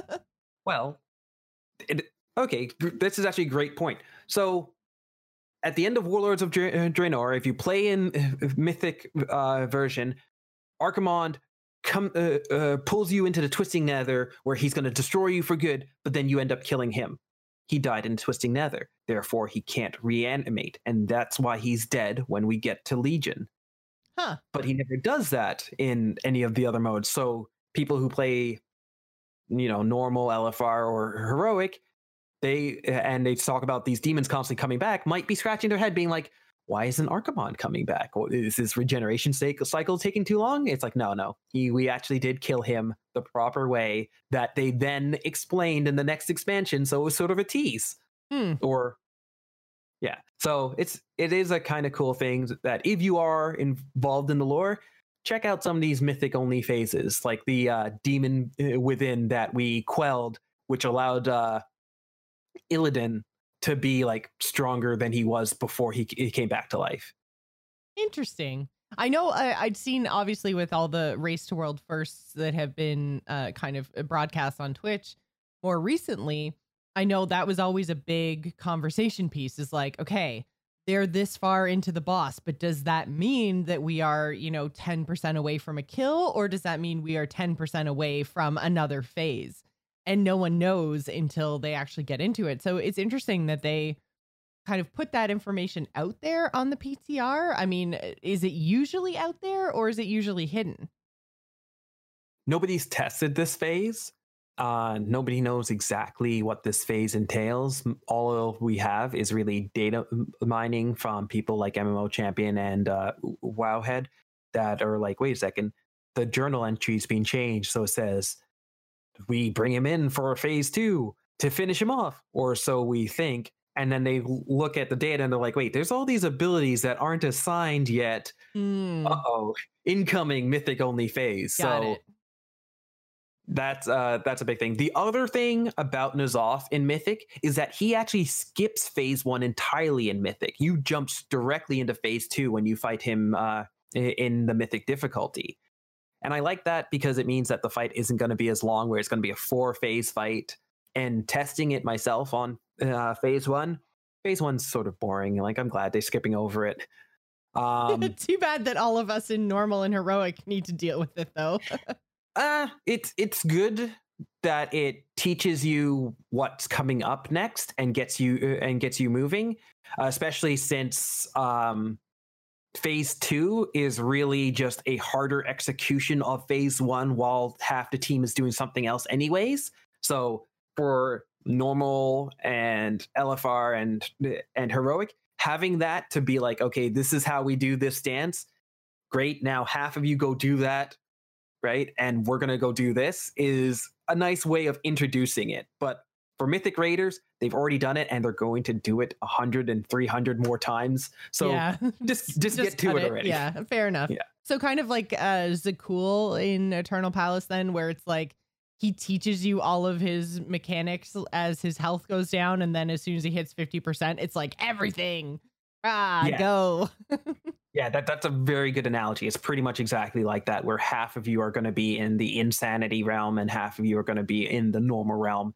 Well, it, okay, this is actually a great point. So, at the end of Warlords of Dra- uh, Draenor, if you play in uh, Mythic uh, version, Archimonde come uh, uh, pulls you into the Twisting Nether, where he's going to destroy you for good, but then you end up killing him. He died in Twisting Nether, therefore he can't reanimate, and that's why he's dead when we get to Legion. Huh. But he never does that in any of the other modes. So people who play, you know, normal L F R or heroic, they and they talk about these demons constantly coming back, might be scratching their head, being like, "Why isn't Archimonde coming back? Is his regeneration cycle taking too long?" It's like, no, no, he we actually did kill him the proper way that they then explained in the next expansion. So it was sort of a tease, Hmm. or yeah. So it's it is a kind of cool thing that if you are involved in the lore, check out some of these mythic only phases, like the uh, Demon Within that we quelled, which allowed uh, Illidan to be like stronger than he was before he, he came back to life. Interesting. I know I, I'd seen obviously with all the Race to World firsts that have been uh, kind of broadcast on Twitch more recently. I know that was always a big conversation piece is like, okay, they're this far into the boss, but does that mean that we are, you know, ten percent away from a kill, or does that mean we are ten percent away from another phase? And no one knows until they actually get into it. So it's interesting that they kind of put that information out there on the P T R. I mean, is it usually out there or is it usually hidden? Nobody's tested this phase. Uh, nobody knows exactly what this phase entails. All we have is really data mining from people like M M O Champion and uh, Wowhead that are like, wait a second, the journal entry's been changed. So it says, we bring him in for phase two to finish him off, or so we think. and then they l- look at the data and they're like, wait, there's all these abilities that aren't assigned yet. Mm, Uh-oh, incoming mythic only phase. got So it. that's uh that's a big thing. The other thing about N'Zoth in Mythic is that he actually skips phase one entirely in Mythic. You jump directly into phase two when you fight him uh i- in the Mythic difficulty. And I like that because it means that the fight isn't going to be as long, where it's going to be a four phase fight. And testing it myself on uh, phase one, phase one's sort of boring. Like, I'm glad they're skipping over it. Um, Too bad that all of us in normal and heroic need to deal with it, though. uh, it's it's good that it teaches you what's coming up next and gets you uh, and gets you moving, uh, especially since um, phase two is really just a harder execution of phase one, while half the team is doing something else anyways. So for normal and L F R and and heroic, having that to be like, okay, this is how we do this dance. Great. Now half of you go do that, right? And we're going to go do this, is a nice way of introducing it. But for Mythic Raiders, they've already done it and they're going to do it one hundred and three hundred more times. So yeah. just, just, get to cut it already. Yeah, fair enough. Yeah. So kind of like uh, Zakul in Eternal Palace then, where it's like he teaches you all of his mechanics as his health goes down. And then as soon as he hits fifty percent, it's like everything. Ah, Yeah. go. Yeah, that, that's a very good analogy. It's pretty much exactly like that, where half of you are going to be in the insanity realm and half of you are going to be in the normal realm.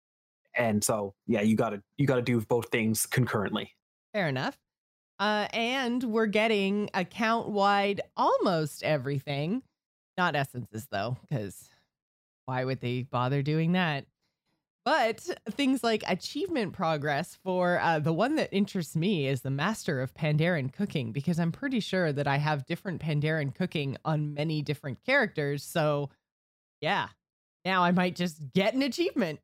And so, yeah, you got to you got to do both things concurrently. Fair enough. Uh, and we're getting account wide almost everything. Not essences, though, because why would they bother doing that? But things like achievement progress for uh, the one that interests me is the Master of Pandaren Cooking, because I'm pretty sure that I have different Pandaren cooking on many different characters. So, yeah, now I might just get an achievement.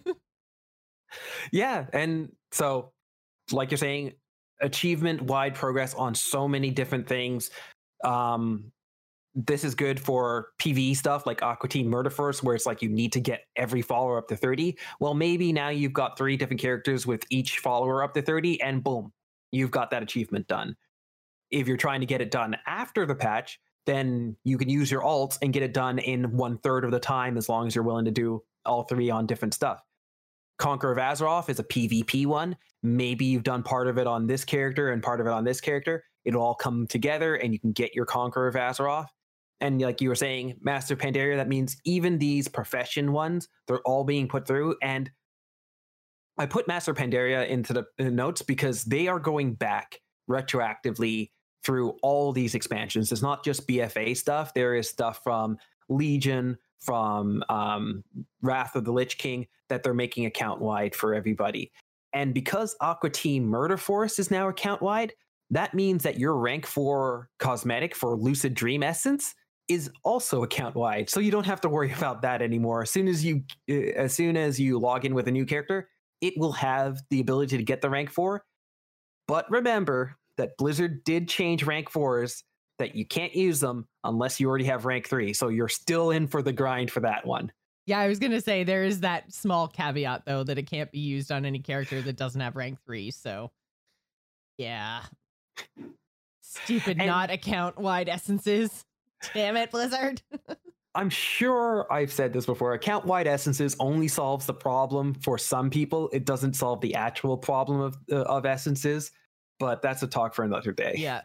Yeah, and so, like you're saying, achievement wide progress on so many different things. Um, this is good for P V E stuff like Aqua Teen Murder Force, where it's like you need to get every follower up to thirty. Well, maybe now you've got three different characters with each follower up to thirty, and boom, you've got that achievement done. If you're trying to get it done after the patch, then you can use your alts and get it done in one third of the time, as long as you're willing to do all three on different stuff. Conqueror of Azeroth is a PvP one. Maybe you've done part of it on this character and part of it on this character. It'll all come together and you can get your Conqueror of Azeroth. And like you were saying, Master of Pandaria, that means even these profession ones, they're all being put through. And I put Master of Pandaria into the, the notes because they are going back retroactively through all these expansions. It's not just B F A stuff. There is stuff from Legion, from um, Wrath of the Lich King, that they're making account wide for everybody. And because Aqua Teen Murder Force is now account wide, that means that your rank four cosmetic for Lucid Dream Essence is also account wide. So you don't have to worry about that anymore. As soon as you uh, as soon as you log in with a new character, it will have the ability to get the rank four. But remember that Blizzard did change rank fours, that you can't use them unless you already have rank three. So you're still in for the grind for that one. Yeah, I was going to say there is that small caveat, though, that it can't be used on any character that doesn't have rank three. So, yeah. Stupid And- not account wide essences. Damn it, Blizzard. I'm sure I've said this before. Account wide essences only solves the problem for some people. It doesn't solve the actual problem of uh, of essences, but that's a talk for another day. Yeah.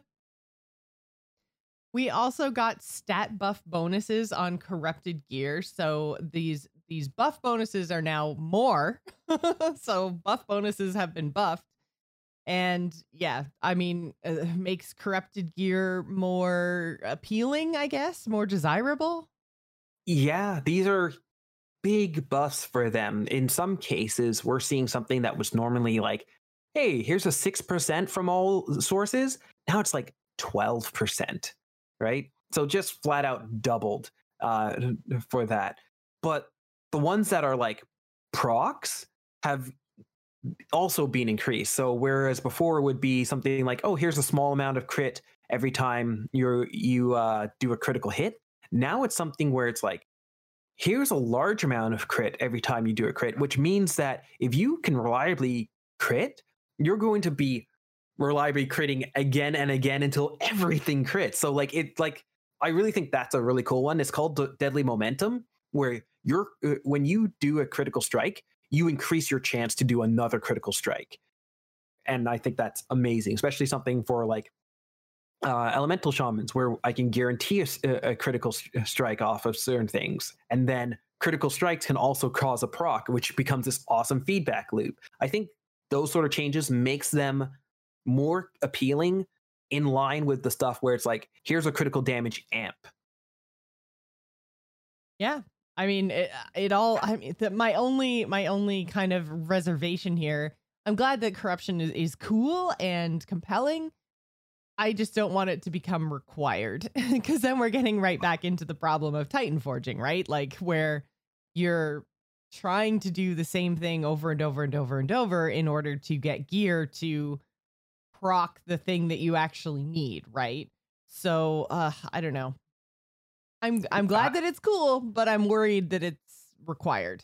We also got stat buff bonuses on corrupted gear. So these these buff bonuses are now more. So buff bonuses have been buffed. And yeah, I mean, uh, makes corrupted gear more appealing, I guess, more desirable. Yeah, these are big buffs for them. In some cases, we're seeing something that was normally like, hey, here's a six percent from all sources. Now it's like twelve percent, right? So just flat out doubled uh, for that. But the ones that are like procs have also been increased. So whereas before it would be something like, oh, here's a small amount of crit every time you you uh, do a critical hit. Now it's something where it's like, here's a large amount of crit every time you do a crit, which means that if you can reliably crit, you're going to be reliably critting again and again until everything crits. So like it like I really think that's a really cool one. It's called Deadly Momentum, where you're uh, when you do a critical strike, you increase your chance to do another critical strike. And I think that's amazing, especially something for like uh, elemental shamans, where I can guarantee a, a critical st- strike off of certain things. And then critical strikes can also cause a proc, which becomes this awesome feedback loop. I think those sort of changes makes them more appealing, in line with the stuff where it's like, here's a critical damage amp. Yeah. I mean, it, it all, I mean, the, my only, my only kind of reservation here, I'm glad that corruption is, is cool and compelling. I just don't want it to become required, because then we're getting right back into the problem of Titan forging, right? Like where you're trying to do the same thing over and over and over and over in order to get gear to proc the thing that you actually need, right? So uh I don't know. I'm I'm glad that it's cool, but I'm worried that it's required.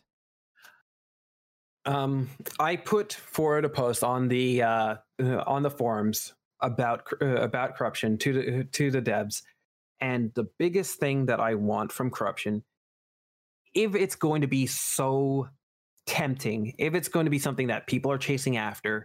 Um, I put forward a post on the uh, uh, on the forums about uh, about corruption to the to the devs, and the biggest thing that I want from corruption, if it's going to be so tempting, if it's going to be something that people are chasing after,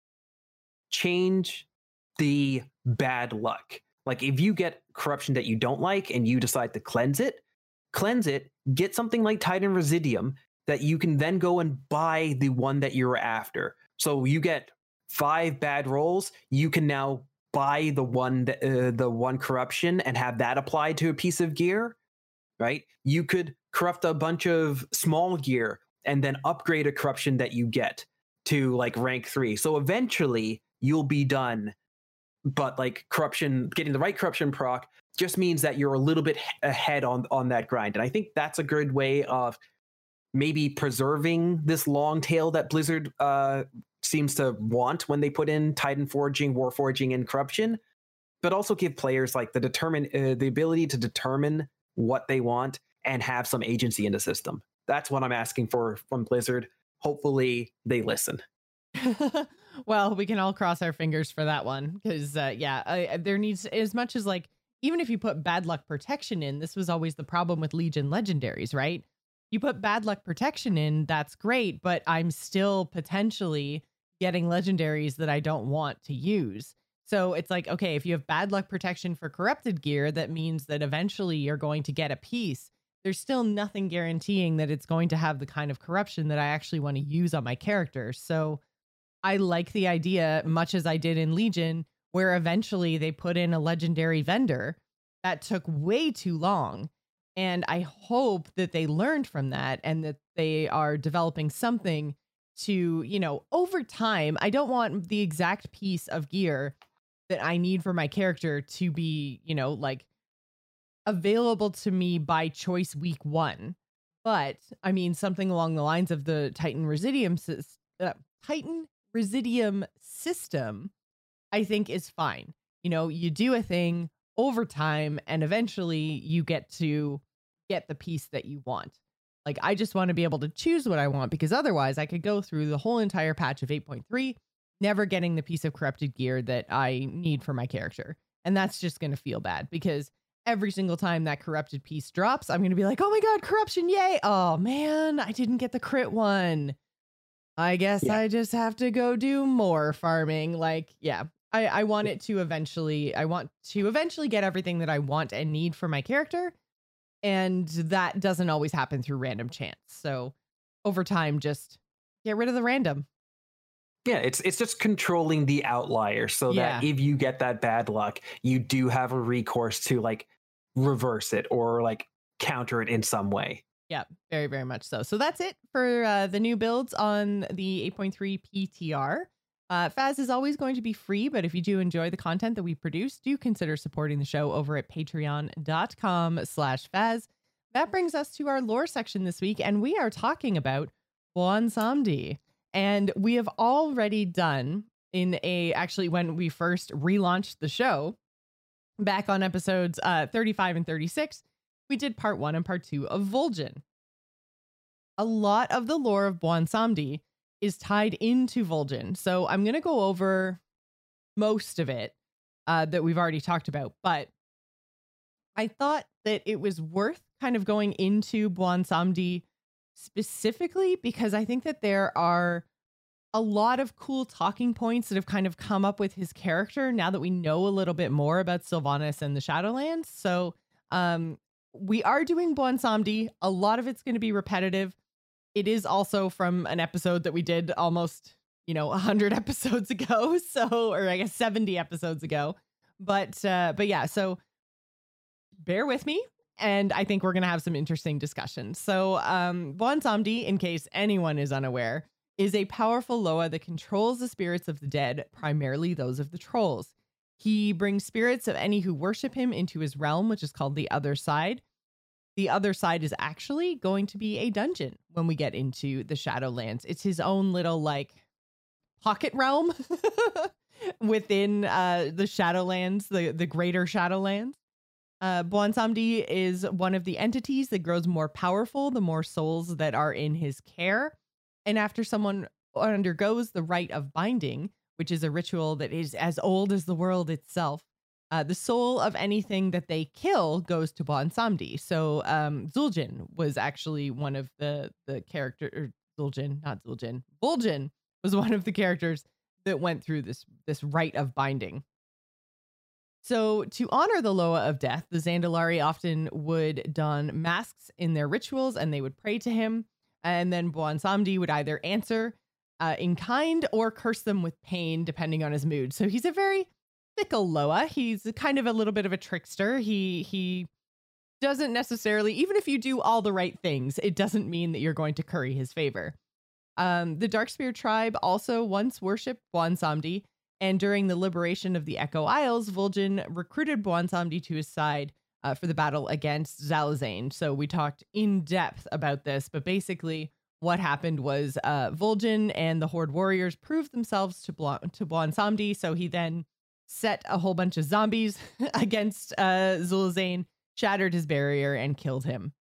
change the bad luck. Like if you get corruption that you don't like and you decide to cleanse it, cleanse it, get something like Titan Residium that you can then go and buy the one that you're after. So you get five bad rolls, you can now buy the one that, uh, the one corruption and have that applied to a piece of gear, right? You could corrupt a bunch of small gear and then upgrade a corruption that you get to like rank three. So eventually you'll be done. But like corruption, getting the right corruption proc just means that you're a little bit ahead on, on that grind. And I think that's a good way of maybe preserving this long tail that Blizzard uh, seems to want when they put in Titan forging, war forging, and corruption, but also give players like the determine uh, the ability to determine what they want and have some agency in the system. That's what I'm asking for from Blizzard. Hopefully they listen. Well, we can all cross our fingers for that one, because uh, yeah, I, there needs, as much as like, even if you put bad luck protection in, this was always the problem with Legion legendaries, right? You put bad luck protection in, that's great, but I'm still potentially getting legendaries that I don't want to use. So it's like, okay, if you have bad luck protection for corrupted gear, that means that eventually you're going to get a piece. There's still nothing guaranteeing that it's going to have the kind of corruption that I actually want to use on my character. So I like the idea, much as I did in Legion, where eventually they put in a legendary vendor. That took way too long. And I hope that they learned from that and that they are developing something to, you know, over time. I don't want the exact piece of gear that I need for my character to be, you know, like available to me by choice week one. But I mean, something along the lines of the Titan Residium, uh, Titan Residium system, I think is fine. You know, you do a thing over time and eventually you get to get the piece that you want. Like, I just want to be able to choose what I want, because otherwise I could go through the whole entire patch of eight point three never getting the piece of corrupted gear that I need for my character. And that's just going to feel bad, because every single time that corrupted piece drops, I'm going to be like, oh my God, corruption. Yay. Oh man, I didn't get the crit one. I guess yeah. I just have to go do more farming. Like, yeah, I, I want it to eventually, I want to eventually get everything that I want and need for my character. And that doesn't always happen through random chance. So over time, just get rid of the random. Yeah, it's it's just controlling the outlier so yeah. that if you get that bad luck, you do have a recourse to like reverse it or like counter it in some way. Yeah, very, very much so. So that's it for uh, the new builds on the eight point three P T R. Uh, Faz is always going to be free, but if you do enjoy the content that we produce, do consider supporting the show over at patreon.com slash Faz. That brings us to our lore section this week, and we are talking about Bwonsamdi. And we have already done in a, actually when we first relaunched the show, back on episodes uh, thirty-five and thirty-six, we did part one and part two of Vol'jin. A lot of the lore of Bwonsamdi is tied into Vol'jin. So I'm going to go over most of it uh, that we've already talked about, but I thought that it was worth kind of going into Bwonsamdi specifically because I think that there are a lot of cool talking points that have kind of come up with his character now that we know a little bit more about Sylvanas and the Shadowlands. So um, we are doing Bwonsamdi. A lot of it's going to be repetitive. It is also from an episode that we did almost, you know, one hundred episodes ago. So, or I guess seventy episodes ago. But, uh, but yeah, so bear with me. And I think we're going to have some interesting discussions. So um, Bwonsamdi, in case anyone is unaware, is a powerful Loa that controls the spirits of the dead, primarily those of the trolls. He brings spirits of any who worship him into his realm, which is called the Other Side. The Other Side is actually going to be a dungeon when we get into the Shadowlands. It's his own little, like, pocket realm within uh, the Shadowlands, the, the greater Shadowlands. Uh, Bwonsamdi is one of the entities that grows more powerful the more souls that are in his care. And after someone undergoes the rite of binding, which is a ritual that is as old as the world itself, uh, the soul of anything that they kill goes to Bwonsamdi. So um, Zul'jin was actually one of the the character, or Zul'jin, not Zul'jin, Vol'jin was one of the characters that went through this this rite of binding. So to honor the Loa of Death, the Zandalari often would don masks in their rituals and they would pray to him. And then Bwonsamdi would either answer uh, in kind or curse them with pain, depending on his mood. So he's a very fickle Loa. He's kind of a little bit of a trickster. He he doesn't necessarily, even if you do all the right things, it doesn't mean that you're going to curry his favor. Um, the Darkspear tribe also once worshipped Bwonsamdi, and during the liberation of the Echo Isles, Vol'jin recruited Bwonsamdi to his side Uh, for the battle against Zalazane. So we talked in depth about this, but basically what happened was uh, Vol'jin and the Horde warriors proved themselves to, Bla- to Bwonsamdi. So he then set a whole bunch of zombies against uh, Zalazane, shattered his barrier, and killed him.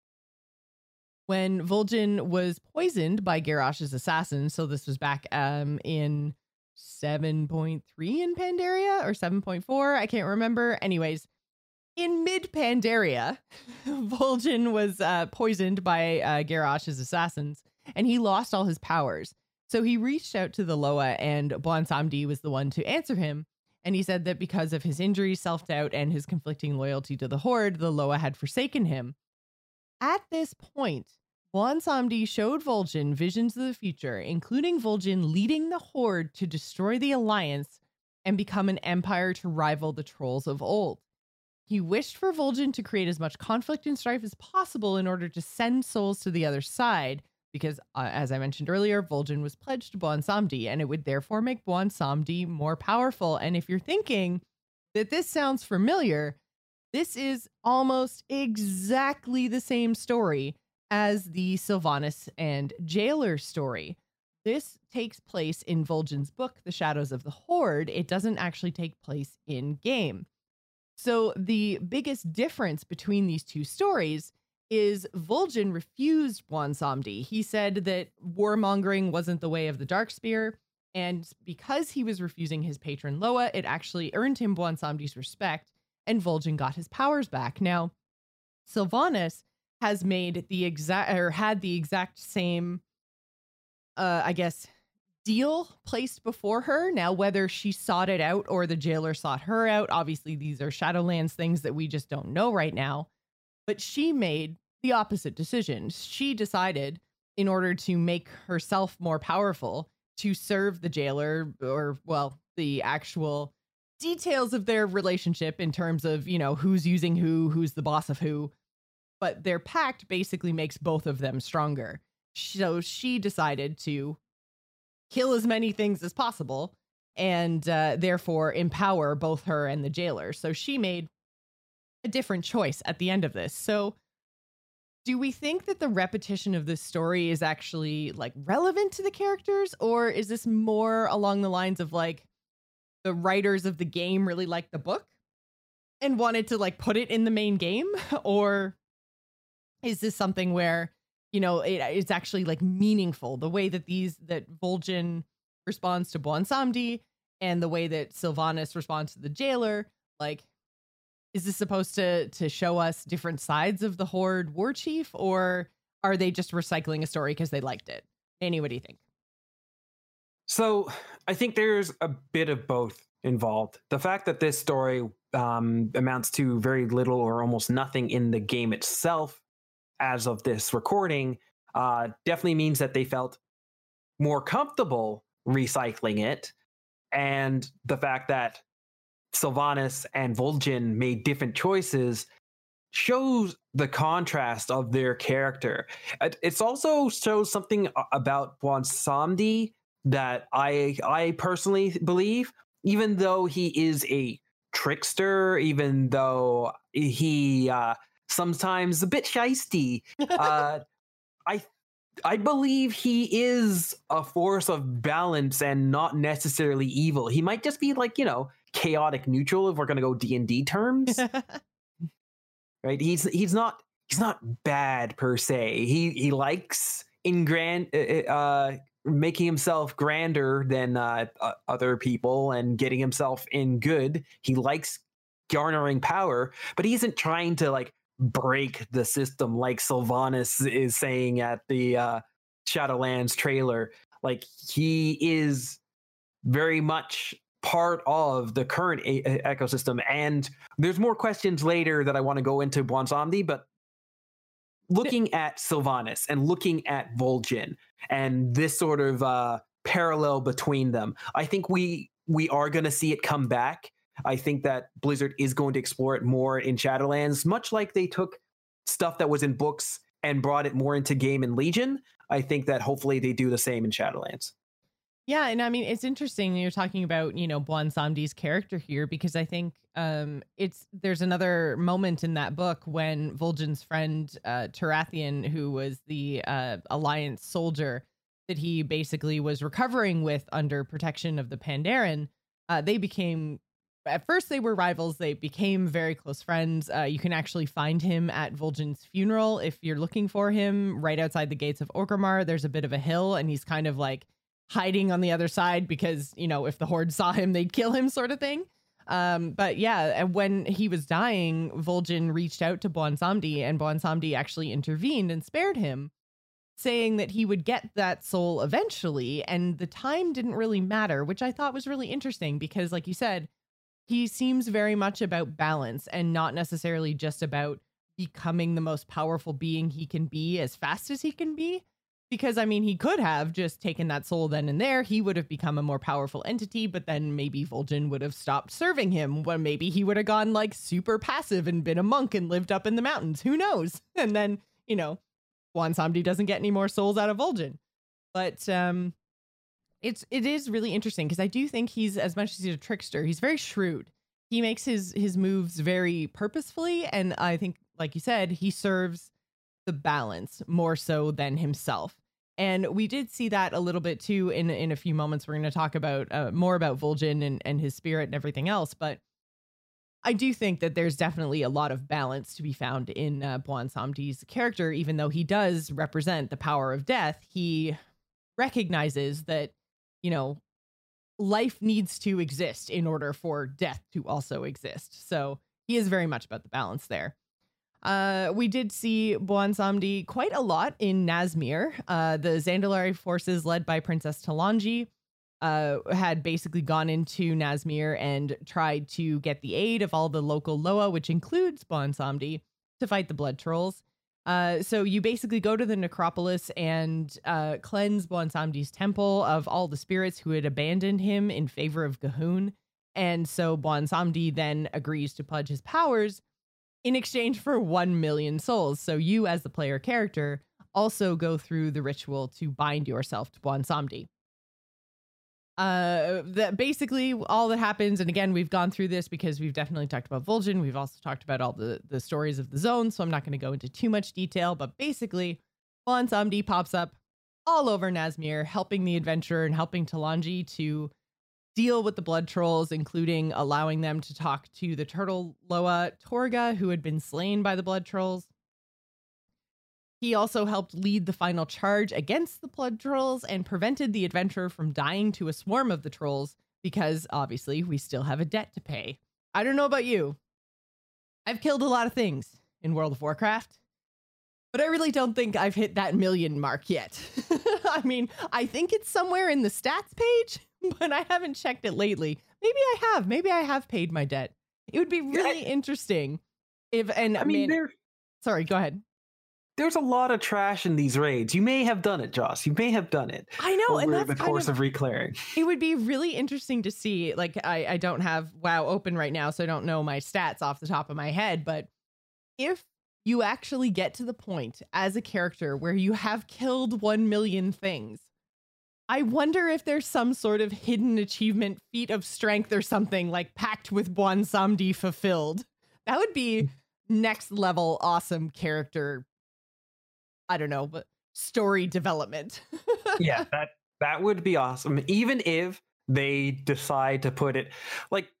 When Vol'jin was poisoned by Garrosh's assassin, so this was back um, in seven point three in Pandaria or seven point four, I can't remember. Anyways, in mid-Pandaria, Vol'jin was uh, poisoned by uh, Garrosh's assassins, and he lost all his powers. So he reached out to the Loa, and Bwonsamdi was the one to answer him. And he said that because of his injuries, self-doubt, and his conflicting loyalty to the Horde, the Loa had forsaken him. At this point, Bwonsamdi showed Vol'jin visions of the future, including Vol'jin leading the Horde to destroy the Alliance and become an empire to rival the trolls of old. He wished for Vol'jin to create as much conflict and strife as possible in order to send souls to the other side, because, uh, as I mentioned earlier, Vol'jin was pledged to Bwonsamdi, and it would therefore make Bwonsamdi more powerful. And if you're thinking that this sounds familiar, this is almost exactly the same story as the Sylvanas and Jailer story. This takes place in Vol'jin's book, The Shadows of the Horde. It doesn't actually take place in game. So the biggest difference between these two stories is Vol'jin refused Bwonsamdi. He said that warmongering wasn't the way of the Darkspear, and because he was refusing his patron Loa, it actually earned him Bwonsamdi's respect, and Vol'jin got his powers back. Now, Sylvanas has made the exact, or had the exact same, uh, I guess, deal placed before her. Now, whether she sought it out or the Jailer sought her out, obviously these are Shadowlands things that we just don't know right now. But she made the opposite decision. She decided, in order to make herself more powerful, to serve the Jailer, or, well, the actual details of their relationship in terms of, you know, who's using who, who's the boss of who. But their pact basically makes both of them stronger. So she decided to kill as many things as possible and uh, therefore empower both her and the Jailer. So she made a different choice at the end of this. So do we think that the repetition of this story is actually like relevant to the characters, or is this more along the lines of like the writers of the game really liked the book and wanted to like put it in the main game? Or is this something where you know, it, it's actually like meaningful the way that these that Vol'jin responds to Bwonsamdi and the way that Sylvanas responds to the jailer. Like, is this supposed to to show us different sides of the Horde war chief, or are they just recycling a story because they liked it? Annie, what do you think? So I think there's a bit of both involved. The fact that this story um, amounts to very little or almost nothing in the game itself as of this recording uh, definitely means that they felt more comfortable recycling it. And the fact that Sylvanas and Vol'jin made different choices shows the contrast of their character. It it's also shows something about Bwonsamdi that I I personally believe, even though he is a trickster, even though he uh, sometimes a bit shisty, uh, I I believe he is a force of balance and not necessarily evil. He might just be like, you know, chaotic neutral if we're going to go D and D terms. Right? He's he's not he's not bad per se. He he likes in grand uh, uh making himself grander than uh, uh, other people and getting himself in good. He likes garnering power, but he isn't trying to like break the system like Sylvanas is saying at the uh, Shadowlands trailer. Like, he is very much part of the current a- ecosystem. And there's more questions later that I want to go into Bwonsamdi, but looking at Sylvanas and looking at Vol'jin and this sort of uh, parallel between them, I think we we are going to see it come back. I think that Blizzard is going to explore it more in Shadowlands, much like they took stuff that was in books and brought it more into game in Legion. I think that hopefully they do the same in Shadowlands. Yeah, and I mean, it's interesting you're talking about, you know, Bwonsamdi's character here, because I think um, it's there's another moment in that book when Vol'jin's friend uh, Tarathian, who was the uh, Alliance soldier that he basically was recovering with under protection of the Pandaren, uh, they became, at first they were rivals, they became very close friends. Uh, you can actually find him at Vol'jin's funeral if you're looking for him, right outside the gates of Orgrimmar. There's a bit of a hill, and he's kind of like hiding on the other side because, you know, if the Horde saw him, they'd kill him, sort of thing. Um, but yeah, and when he was dying, Vol'jin reached out to Bwonsamdi, and Bwonsamdi actually intervened and spared him, saying that he would get that soul eventually, and the time didn't really matter, which I thought was really interesting because, like you said, he seems very much about balance and not necessarily just about becoming the most powerful being he can be as fast as he can be. Because, I mean, he could have just taken that soul then and there. He would have become a more powerful entity, but then maybe Vol'jin would have stopped serving him. When maybe he would have gone like super passive and been a monk and lived up in the mountains. Who knows? And then, you know, Bwonsamdi doesn't get any more souls out of Vol'jin. But um, it's it is really interesting because I do think he's, as much as he's a trickster, he's very shrewd. He makes his his moves very purposefully, and I think, like you said, he serves the balance more so than himself. And we did see that a little bit too in in a few moments. We're going to talk about uh, more about Vol'jin and, and his spirit and everything else. But I do think that there's definitely a lot of balance to be found in uh, Bwonsamdi's character. Even though he does represent the power of death, he recognizes that, you know, life needs to exist in order for death to also exist. So he is very much about the balance there. Uh, we did see Bwonsamdi quite a lot in Nazmir. Uh, the Zandalari forces led by Princess Talanji uh, had basically gone into Nazmir and tried to get the aid of all the local Loa, which includes Bwonsamdi, to fight the blood trolls. Uh, so you basically go to the necropolis and uh, cleanse Bwonsamdi's temple of all the spirits who had abandoned him in favor of G'huun. And so Bwonsamdi then agrees to pledge his powers in exchange for one million souls. So you, as the player character, also go through the ritual to bind yourself to Bwonsamdi. Uh, that basically all that happens, and again, we've gone through this because we've definitely talked about Vol'jin. We've also talked about all the, the stories of the zone, so I'm not going to go into too much detail, but basically, Bwonsamdi pops up all over Nazmir, helping the adventurer and helping Talanji to deal with the blood trolls, including allowing them to talk to the turtle Loa Torga, who had been slain by the blood trolls. He also helped lead the final charge against the blood trolls and prevented the adventurer from dying to a swarm of the trolls because, obviously, we still have a debt to pay. I don't know about you. I've killed a lot of things in World of Warcraft, but I really don't think I've hit that million mark yet. I mean, I think it's somewhere in the stats page, but I haven't checked it lately. Maybe I have. Maybe I have paid my debt. It would be really yeah. interesting if, and I mean, man, sorry, go ahead. There's a lot of trash in these raids. You may have done it, Joss. You may have done it. I know, over and that's the course kind of, of reclearing. It would be really interesting to see. Like, I, I don't have WoW open right now, so I don't know my stats off the top of my head. But if you actually get to the point as a character where you have killed one million things, I wonder if there's some sort of hidden achievement, feat of strength or something like Pact with Bwonsamdi fulfilled. That would be next level awesome character. I don't know, but story development. Yeah, that that would be awesome. Even if they decide to put it like,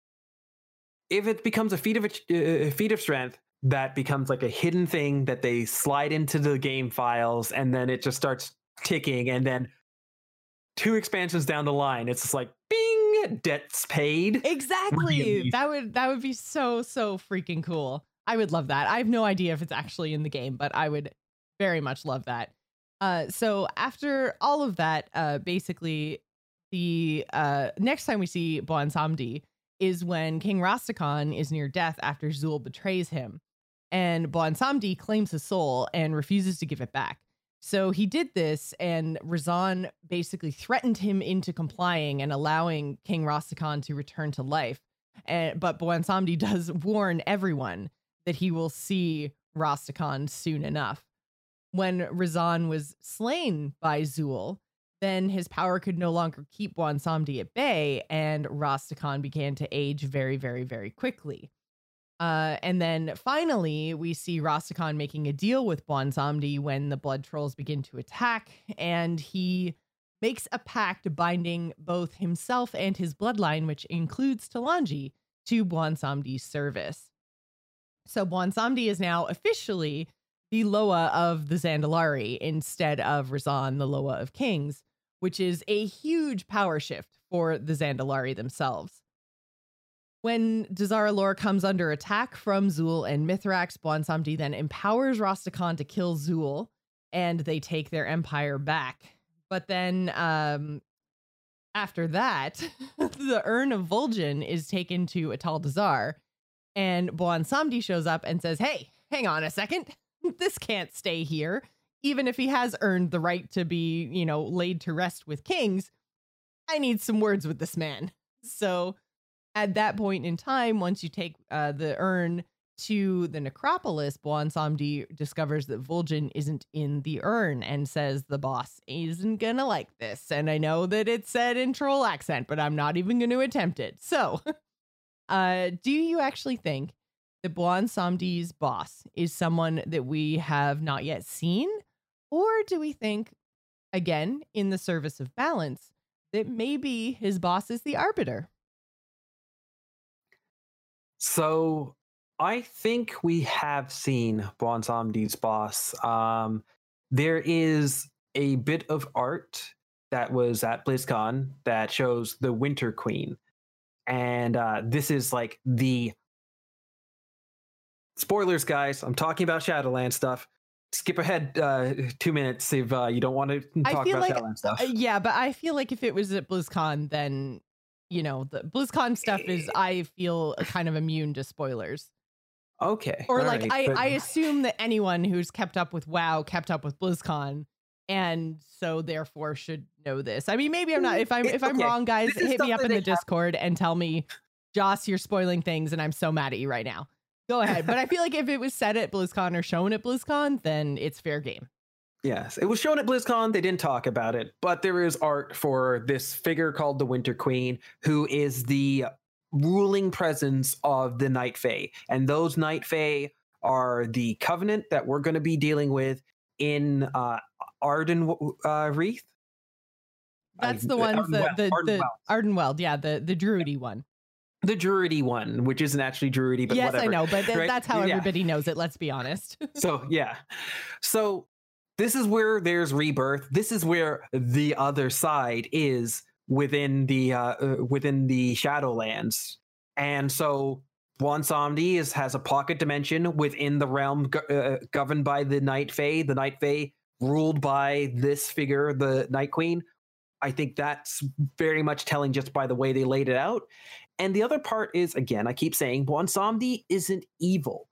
if it becomes a feat of a uh, feat of strength, that becomes like a hidden thing that they slide into the game files, and then it just starts ticking, and then two expansions down the line, it's just like bing, debts paid. Exactly. That would that would be so so freaking cool. I would love that. I have no idea if it's actually in the game, but I would very much love that. Uh, so after all of that, uh, basically, the uh, next time we see Bwonsamdi is when King Rastakhan is near death after Zul betrays him. And Bwonsamdi claims his soul and refuses to give it back. So he did this, and Razan basically threatened him into complying and allowing King Rastakhan to return to life. And, but Bwonsamdi does warn everyone that he will see Rastakhan soon enough. When Razan was slain by Zul, then his power could no longer keep Bwonsamdi at bay, and Rastakhan began to age very, very, very quickly. Uh, and then finally, we see Rastakhan making a deal with Bwonsamdi when the blood trolls begin to attack, and he makes a pact binding both himself and his bloodline, which includes Talanji, to Bwonsamdi's service. So Bwonsamdi is now officially the Loa of the Zandalari instead of Razan, the Loa of Kings, which is a huge power shift for the Zandalari themselves. When Dazar'alor comes under attack from Zul and Mithrax, Bwonsamdi then empowers Rastakhan to kill Zul, and they take their empire back. But then um, after that, the Urn of Vol'jin is taken to Atal Dazar, and Bwonsamdi shows up and says, hey, hang on a second. This can't stay here. Even if he has earned the right to be, you know, laid to rest with kings, I need some words with this man. So at that point in time, once you take uh, the urn to the necropolis, Bwonsamdi discovers that Vol'jin isn't in the urn and says the boss isn't gonna like this. And I know that it's said in troll accent, but I'm not even going to attempt it. So uh, do you actually think that Bwonsamdi's boss is someone that we have not yet seen? Or do we think, again, in the service of balance, that maybe his boss is the Arbiter? So I think we have seen Bwonsamdi's boss. Um, there is a bit of art that was at BlizzCon that shows the Winter Queen. And uh, this is like the... Spoilers, guys. I'm talking about Shadowlands stuff. Skip ahead uh, two minutes if uh, you don't want to talk about like, Shadowlands stuff. Uh, yeah, but I feel like if it was at BlizzCon, then, you know, the BlizzCon stuff is, I feel, kind of immune to spoilers. Okay. Or like, right, I, but... I assume that anyone who's kept up with WoW kept up with BlizzCon, and so therefore should know this. I mean, maybe I'm not. If I'm if I'm okay. wrong, guys, hit me up in the have... Discord and tell me, Joss, you're spoiling things, and I'm so mad at you right now. Go ahead. But I feel like if it was said at BlizzCon or shown at BlizzCon, then it's fair game. Yes, it was shown at BlizzCon. They didn't talk about it, but there is art for this figure called the Winter Queen, who is the ruling presence of the Night Fae. And those Night Fae are the Covenant that we're going to be dealing with in uh, Arden uh, Wreath. That's I, the ones, Ardenweld, the, the, Ardenweld. the Ardenweld, yeah, the, the Druidy one. the Druidy one, which isn't actually Druidy, but yes, whatever. I know, but th- right? that's how Yeah. everybody knows it. Let's be honest. So yeah, so this is where there's rebirth. This is where the other side is within the uh, uh, within the Shadowlands, and so Bwonsamdi is has a pocket dimension within the realm go- uh, governed by the Night Fae. The Night Fae ruled by this figure, the Night Queen. I think that's very much telling just by the way they laid it out. And the other part is, again, I keep saying Bwonsamdi isn't evil.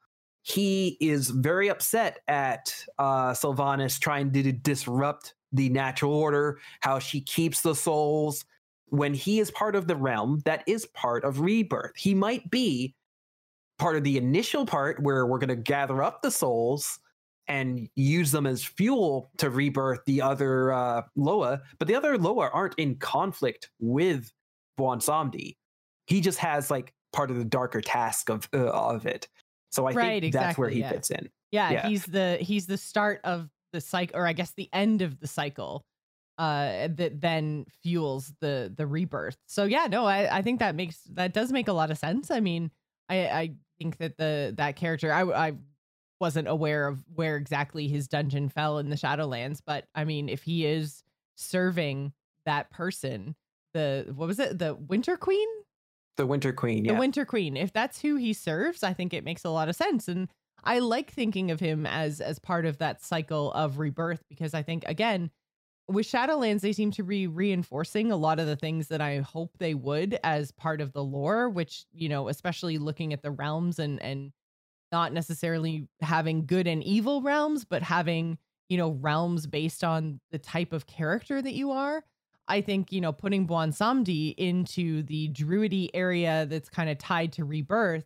He is very upset at uh, Sylvanas trying to disrupt the natural order, how she keeps the souls. When he is part of the realm, that is part of rebirth. He might be part of the initial part where we're going to gather up the souls and use them as fuel to rebirth the other uh, Loa, but the other Loa aren't in conflict with Bwonsamdi. He just has like part of the darker task of uh, of it. So I Right, think that's where exactly, he yeah. fits in. Yeah, Yeah. he's the he's the start of the cycle, or I guess the end of the cycle, uh, that then fuels the the rebirth. So yeah, no, I, I think that makes that does make a lot of sense. I mean, I I think that the that character, I I wasn't aware of where exactly his dungeon fell in the Shadowlands, but I mean, if he is serving that person, the what was it, the Winter Queen? The Winter Queen, The yeah. Winter Queen. If that's who he serves, I think it makes a lot of sense. And I like thinking of him as as part of that cycle of rebirth, because I think, again, with Shadowlands, they seem to be reinforcing a lot of the things that I hope they would as part of the lore, which, you know, especially looking at the realms and and not necessarily having good and evil realms, but having, you know, realms based on the type of character that you are. I think, you know, putting Bwonsamdi into the Druidy area that's kind of tied to rebirth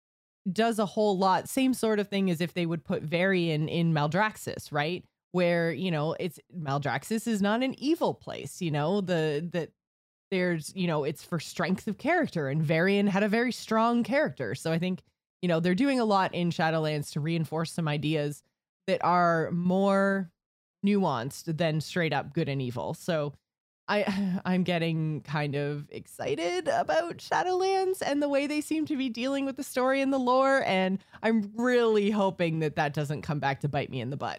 does a whole lot. Same sort of thing as if they would put Varian in Maldraxxus, right? Where, you know, it's Maldraxxus is not an evil place, you know, the that there's, you know, it's for strength of character, and Varian had a very strong character. So I think, you know, they're doing a lot in Shadowlands to reinforce some ideas that are more nuanced than straight up good and evil. So I I'm getting kind of excited about Shadowlands and the way they seem to be dealing with the story and the lore, and I'm really hoping that that doesn't come back to bite me in the butt.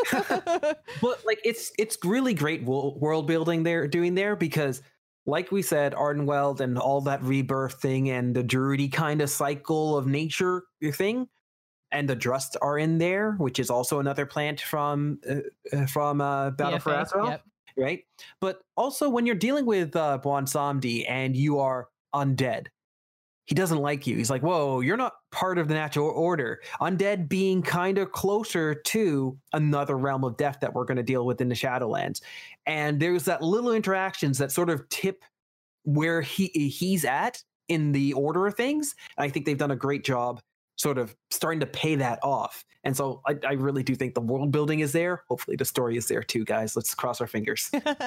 But like it's it's really great wo- world building they're doing there, because like we said, Ardenweld and all that rebirth thing and the Druidy kind of cycle of nature thing, and the Drust are in there, which is also another plant from uh, from uh, Battle for B F A, Azeroth, yep. right? But also when you're dealing with uh, Bwonsamdi and you are undead, he doesn't like you. He's like, whoa, you're not part of the natural order. Undead being kind of closer to another realm of death that we're going to deal with in the Shadowlands. And there's that little interactions that sort of tip where he he's at in the order of things. And I think they've done a great job sort of starting to pay that off. And so I, I really do think the world building is there. Hopefully the story is there too, guys. Let's cross our fingers.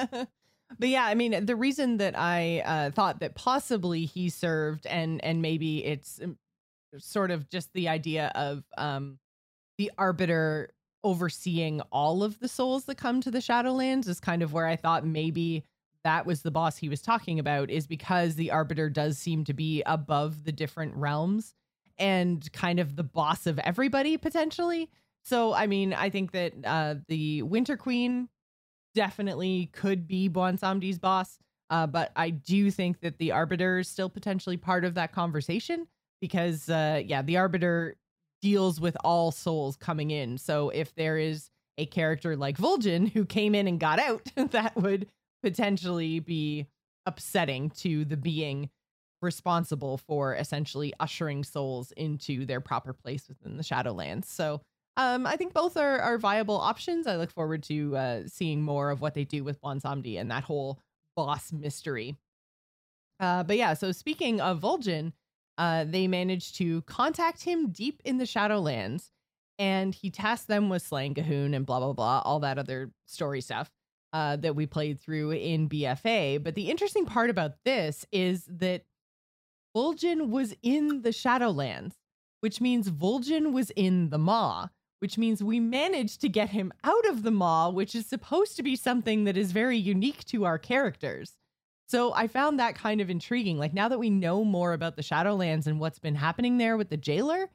But yeah, I mean, the reason that I uh, thought that possibly he served, and and maybe it's um, sort of just the idea of um, the Arbiter overseeing all of the souls that come to the Shadowlands is kind of where I thought maybe that was the boss he was talking about, is because the Arbiter does seem to be above the different realms and kind of the boss of everybody potentially. So, I mean, I think that uh, the Winter Queen definitely could be Bwonsamdi's boss, uh, but I do think that the Arbiter is still potentially part of that conversation, because, uh, yeah, the Arbiter deals with all souls coming in. So if there is a character like Vol'jin who came in and got out, that would potentially be upsetting to the being responsible for essentially ushering souls into their proper place within the Shadowlands. So Um, I think both are, are viable options. I look forward to uh, seeing more of what they do with Bwonsamdi and that whole boss mystery. Uh, but yeah, so speaking of Vol'jin, uh, they managed to contact him deep in the Shadowlands, and he tasked them with slaying Ga'Hoon and blah, blah, blah, all that other story stuff uh, that we played through in B F A. But the interesting part about this is that Vol'jin was in the Shadowlands, which means Vol'jin was in the Maw, which means we managed to get him out of the Maw, which is supposed to be something that is very unique to our characters. So I found that kind of intriguing. Like now that we know more about the Shadowlands and what's been happening there with the jailer,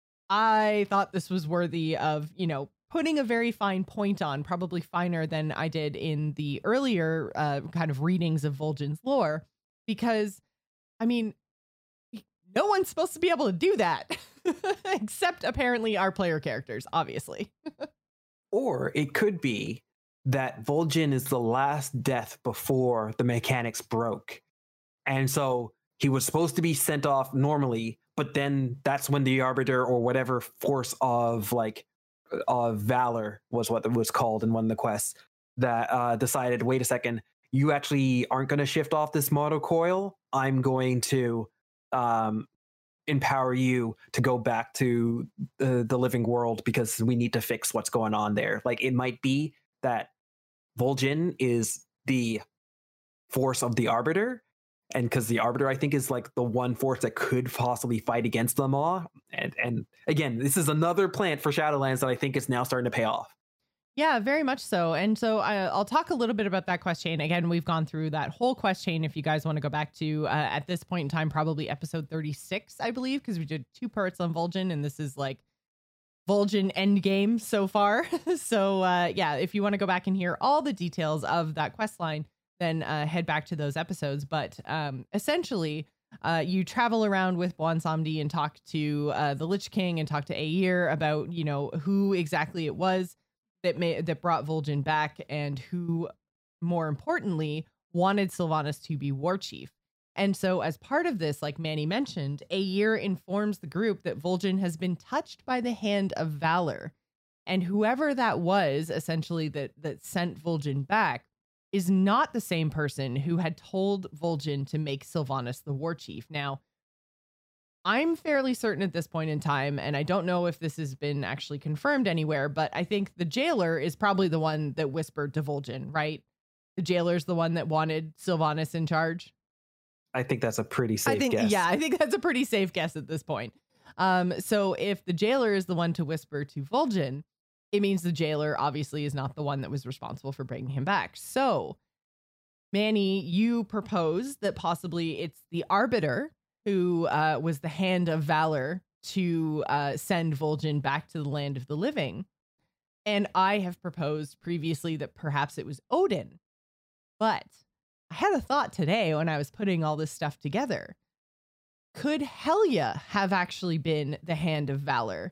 I thought this was worthy of, you know, putting a very fine point on, probably finer than I did in the earlier uh, kind of readings of Vol'jin's lore, because, I mean, no one's supposed to be able to do that, except apparently our player characters, obviously. Or it could be that Vol'jin is the last death before the mechanics broke. And so he was supposed to be sent off normally, but then that's when the Arbiter or whatever force of like of valor was what it was called in one of the quests that uh, decided, wait a second, you actually aren't going to shift off this moto coil. I'm going to um, empower you to go back to the, the living world because we need to fix what's going on there. Like it might be that Vol'jin is the force of the Arbiter, and because the Arbiter, I think, is like the one force that could possibly fight against them all. And and again, this is another plant for Shadowlands that I think is now starting to pay off. Yeah, very much so. And so I, I'll talk a little bit about that quest chain. Again, we've gone through that whole quest chain. If you guys want to go back to, uh, at this point in time, probably episode thirty-six, I believe, because we did two parts on Vol'jin, and this is like Vol'jin endgame so far. so uh, yeah, if you want to go back and hear all the details of that quest line, then uh, head back to those episodes. But um, essentially, uh, you travel around with Bwonsamdi and talk to uh, the Lich King and talk to Aegir about, you know, who exactly it was that may, that brought Vol'jin back, and who, more importantly, wanted Sylvanas to be war chief. And so as part of this, like Manny mentioned, Aegir informs the group that Vol'jin has been touched by the hand of valor. And whoever that was, essentially, that that sent Vol'jin back, is not the same person who had told Vol'jin to make Sylvanas the war chief. Now, I'm fairly certain at this point in time, and I don't know if this has been actually confirmed anywhere, but I think the jailer is probably the one that whispered to Vol'jin, right? The jailer's the one that wanted Sylvanas in charge. I think that's a pretty safe I think, guess. Yeah, I think that's a pretty safe guess at this point. Um, so if the jailer is the one to whisper to Vol'jin, it means the jailer obviously is not the one that was responsible for bringing him back. So, Manny, you propose that possibly it's the Arbiter who uh, was the hand of valor to uh, send Vol'jin back to the land of the living. And I have proposed previously that perhaps it was Odin. But I had a thought today when I was putting all this stuff together. Could Helya have actually been the hand of valor,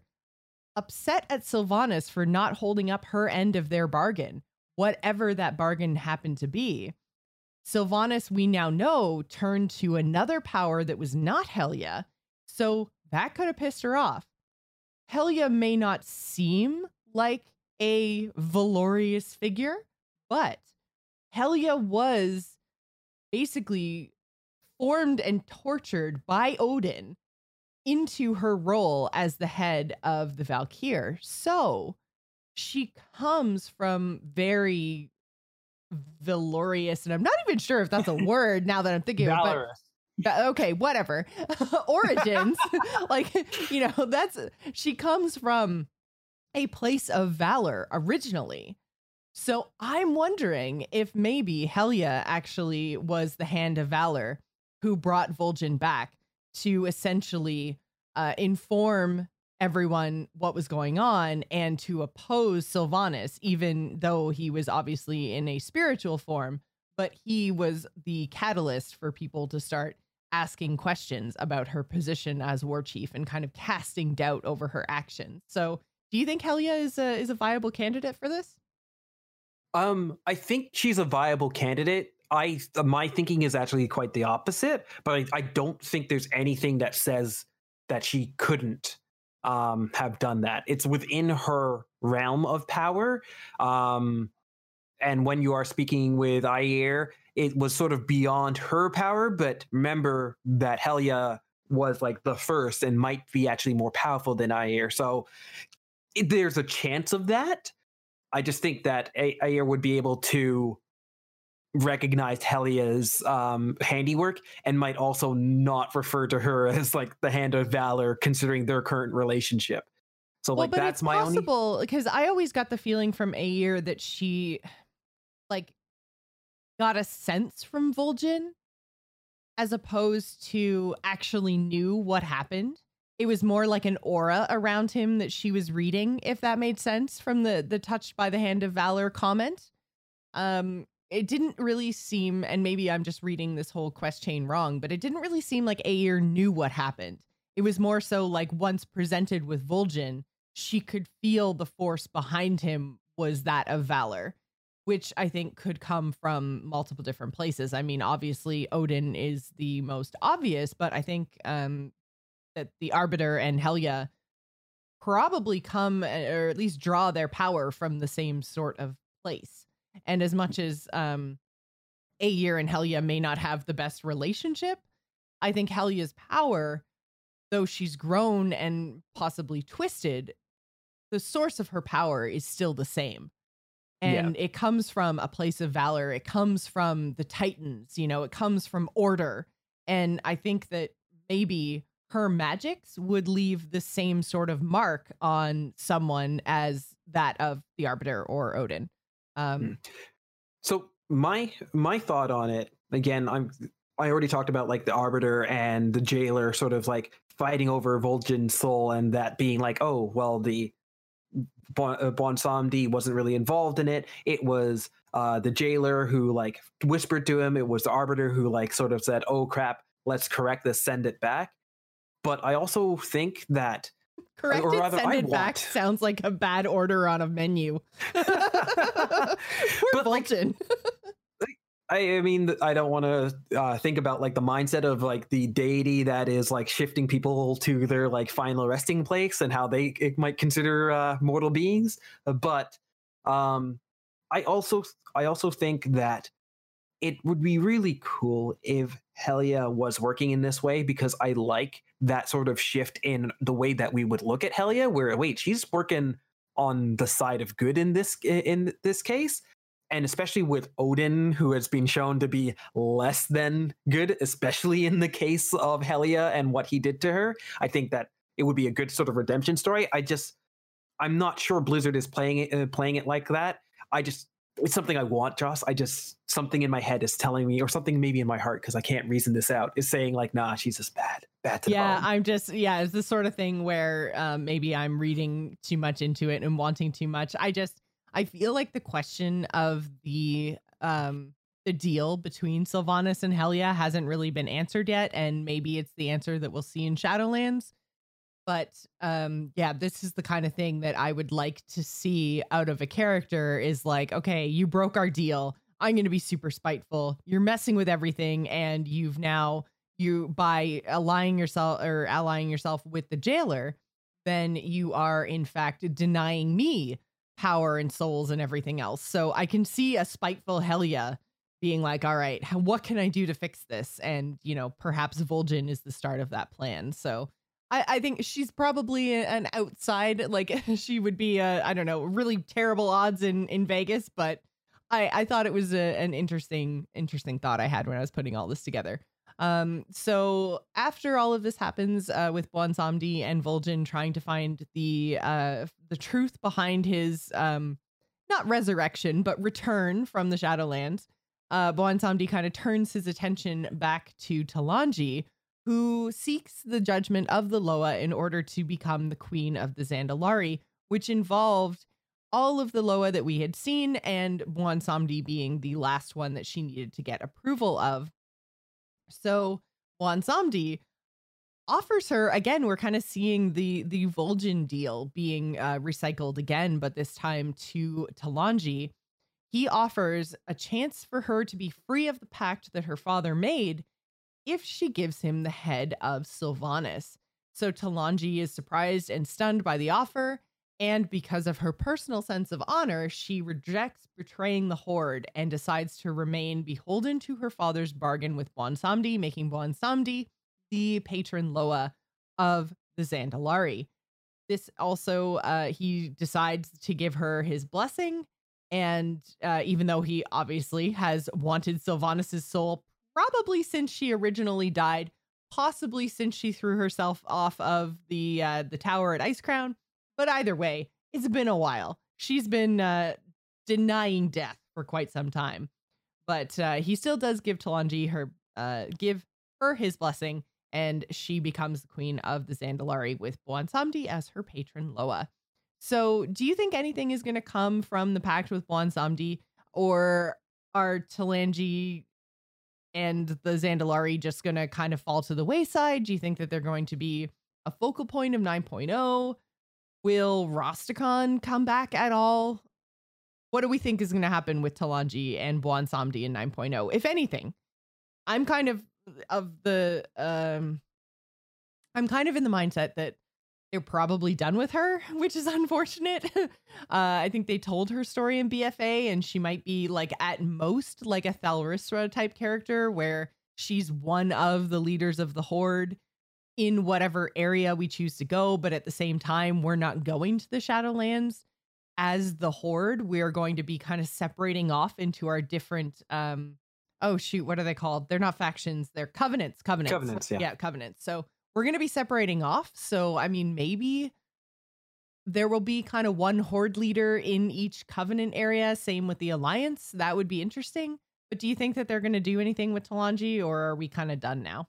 upset at Sylvanas for not holding up her end of their bargain, whatever that bargain happened to be? Sylvanas, we now know, turned to another power that was not Helya, so that could have pissed her off. Helya may not seem like a valorous figure, but Helya was basically formed and tortured by Odin into her role as the head of the Valkyr. So she comes from very valorous, and I'm not even sure if that's a word now that I'm thinking of it, but okay, whatever. Origins. Like, you know, that's, she comes from a place of valor originally. So I'm wondering if maybe Helya actually was the hand of valor who brought Vol'jin back to essentially uh, inform everyone what was going on and to oppose Sylvanas, even though he was obviously in a spiritual form, but he was the catalyst for people to start asking questions about her position as war chief and kind of casting doubt over her actions. So do you think Helya is a, is a viable candidate for this? Um, I think she's a viable candidate. I my thinking is actually quite the opposite, but I, I don't think there's anything that says that she couldn't um, have done that. It's within her realm of power. Um, and when you are speaking with Aegir, it was sort of beyond her power. But remember that Helya was like the first and might be actually more powerful than Aegir. So it, there's a chance of that. I just think that Aegir would be able to recognize Helya's um, handiwork and might also not refer to her as like the hand of valor, considering their current relationship. So well, like but that's it's my possible, because I always got the feeling from Aegir that she, like, got a sense from Vol'jin as opposed to actually knew what happened. It was more like an aura around him that she was reading, if that made sense from the the touched by the hand of valor comment. Um, it didn't really seem, and maybe I'm just reading this whole quest chain wrong, but it didn't really seem like Aegir knew what happened. It was more so like once presented with Vol'jin, she could feel the force behind him was that of valor, which I think could come from multiple different places. I mean, obviously Odin is the most obvious, but I think um, that the Arbiter and Helya probably come, or at least draw their power from the same sort of place. And as much as um, Aegir and Helya may not have the best relationship, I think Helya's power, though she's grown and possibly twisted, the source of her power is still the same. And yeah. It comes from a place of valor. It comes from the Titans, you know, it comes from order. And I think that maybe her magics would leave the same sort of mark on someone as that of the Arbiter or Odin. Um, so my my thought on it, again, I'm I already talked about like the Arbiter and the Jailer sort of like fighting over Vol'jin's soul, and that being like, oh, well, the Bon, uh, Bwonsamdi wasn't really involved in it. It was uh, the Jailer who like whispered to him. It was the Arbiter who like sort of said, oh crap, let's correct this, send it back. But I also think that correct or rather, it, send I it want... back sounds like a bad order on a menu. Poor Vol'jin. Like, I, I mean, I don't want to uh, think about like the mindset of like the deity that is like shifting people to their like final resting place and how they it might consider uh, mortal beings. But um, I also I also think that it would be really cool if Helya was working in this way, because I like that sort of shift in the way that we would look at Helya, where wait, she's working on the side of good in this in this case. And especially with Odin, who has been shown to be less than good, especially in the case of Helya and what he did to her, I think that it would be a good sort of redemption story. I just, I'm not sure Blizzard is playing it, uh, playing it like that. I just, it's something I want, Joss. I just, something in my head is telling me, or something maybe in my heart, because I can't reason this out, is saying like, nah, she's just bad, bad to yeah, the bone. I'm just, yeah, it's the sort of thing where um, maybe I'm reading too much into it and wanting too much. I just, I feel like the question of the um, the deal between Sylvanas and Helya hasn't really been answered yet, and maybe it's the answer that we'll see in Shadowlands. But um, yeah, this is the kind of thing that I would like to see out of a character is like, okay, you broke our deal. I'm going to be super spiteful. You're messing with everything, and you've now you by allying yourself or allying yourself with the Jailer, then you are in fact denying me power and souls and everything else. So I can see a spiteful Helya being like, all right, what can I do to fix this? And, you know, perhaps Vol'jin is the start of that plan. So I, I think she's probably an outside, like she would be, a, I don't know, really terrible odds in, in Vegas. But I, I thought it was a, an interesting, interesting thought I had when I was putting all this together. Um, so after all of this happens, uh, with Bwonsamdi and Vol'jin trying to find the, uh, the truth behind his, um, not resurrection, but return from the Shadowlands, uh, Bwonsamdi kind of turns his attention back to Talanji, who seeks the judgment of the Loa in order to become the queen of the Zandalari, which involved all of the Loa that we had seen, and Bwonsamdi being the last one that she needed to get approval of. So Bwonsamdi offers her, again, we're kind of seeing the the Vol'jin deal being uh, recycled again, but this time to Talanji. He offers a chance for her to be free of the pact that her father made if she gives him the head of Sylvanas. So Talanji is surprised and stunned by the offer, and because of her personal sense of honor, she rejects betraying the Horde and decides to remain beholden to her father's bargain with Bwonsamdi, making Bwonsamdi the patron Loa of the Zandalari. This also, uh, he decides to give her his blessing, and uh, even though he obviously has wanted Sylvanas' soul probably since she originally died, possibly since she threw herself off of the uh, the tower at Icecrown. But either way, it's been a while. She's been uh, denying death for quite some time. but uh, he still does give Talanji her uh, give her his blessing, and she becomes the queen of the Zandalari with Bwonsamdi as her patron Loa. So, do you think anything is going to come from the pact with Bwonsamdi, or are Talanji and the Zandalari just going to kind of fall to the wayside? Do you think that they're going to be a focal point of nine point oh? Will Rastakhan come back at all? What do we think is going to happen with Talanji and Bwonsamdi in nine point oh, if anything? I'm kind of of the um I'm kind of in the mindset that they're probably done with her, which is unfortunate. uh, I think they told her story in B F A, and she might be like at most like a Thalrisra type character where she's one of the leaders of the Horde in whatever area we choose to go. But at the same time, we're not going to the Shadowlands as the Horde. We're going to be kind of separating off into our different, um, oh shoot, what are they called? They're not factions. They're covenants, covenants. Covenants, yeah. Yeah, covenants. So we're going to be separating off. So, I mean, maybe there will be kind of one Horde leader in each covenant area. Same with the Alliance. That would be interesting. But do you think that they're going to do anything with Talanji, or are we kind of done now?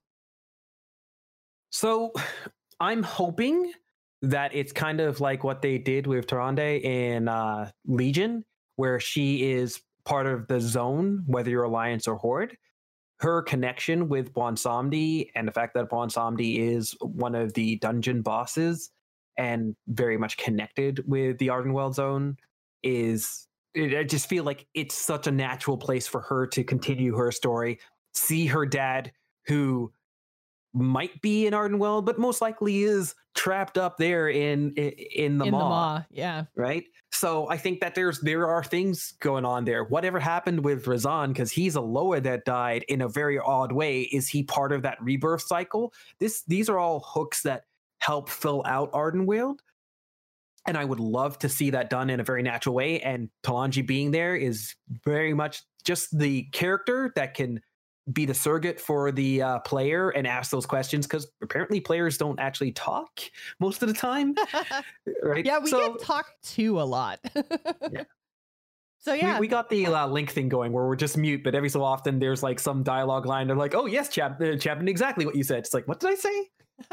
So I'm hoping that it's kind of like what they did with Tyrande in uh, Legion, where she is part of the zone, whether you're Alliance or Horde. Her connection with Bwonsamdi and the fact that Bwonsamdi is one of the dungeon bosses and very much connected with the Ardenweald zone is, I just feel like it's such a natural place for her to continue her story, see her dad, who might be in Ardenweald, but most likely is trapped up there in in, in the in maw. the maw, yeah. Right. So I think that there's there are things going on there. Whatever happened with Razan, because he's a Loa that died in a very odd way. Is he part of that rebirth cycle? This these are all hooks that help fill out Ardenweald. And I would love to see that done in a very natural way. And Talanji being there is very much just the character that can be the surrogate for the uh, player and ask those questions, because apparently players don't actually talk most of the time. Right? Yeah, we so, get talked to a lot. Yeah. So yeah, we, we got the uh, link thing going where we're just mute, but every so often there's like some dialogue line. They're like, "Oh yes, chap, uh, Chapman, exactly what you said." It's like, what did I say?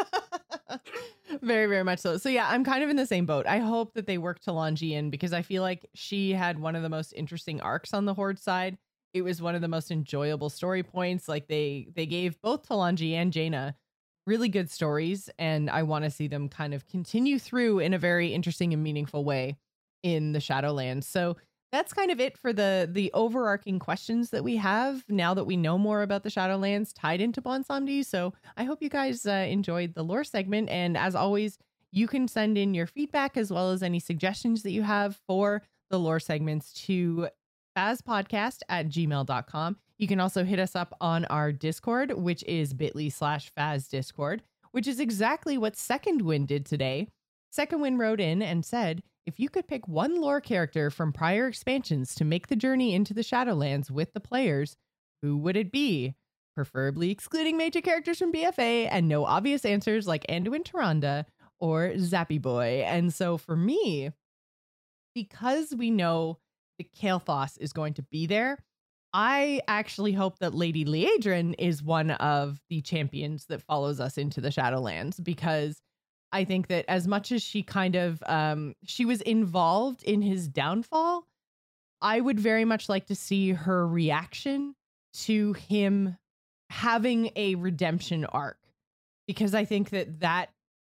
Very, very much so. So yeah, I'm kind of in the same boat. I hope that they work Talanji in, because I feel like she had one of the most interesting arcs on the Horde side. It was one of the most enjoyable story points. Like they they gave both Talanji and Jaina really good stories, and I want to see them kind of continue through in a very interesting and meaningful way in the Shadowlands. So that's kind of it for the the overarching questions that we have now that we know more about the Shadowlands tied into Bwonsamdi. So I hope you guys uh, enjoyed the lore segment, and as always, you can send in your feedback as well as any suggestions that you have for the lore segments to fazpodcast at gmail dot com. You can also hit us up on our Discord, which is bit.ly slash Faz Discord, which is exactly what Second Wind did today. Second Wind wrote in and said, if you could pick one lore character from prior expansions to make the journey into the Shadowlands with the players, who would it be? Preferably excluding major characters from B F A and no obvious answers like Anduin Tyrande or Zappy Boy. And so for me, because we know the Kael'thas is going to be there, I actually hope that Lady Liadrin is one of the champions that follows us into the Shadowlands, because I think that as much as she kind of um she was involved in his downfall, I would very much like to see her reaction to him having a redemption arc, because I think that that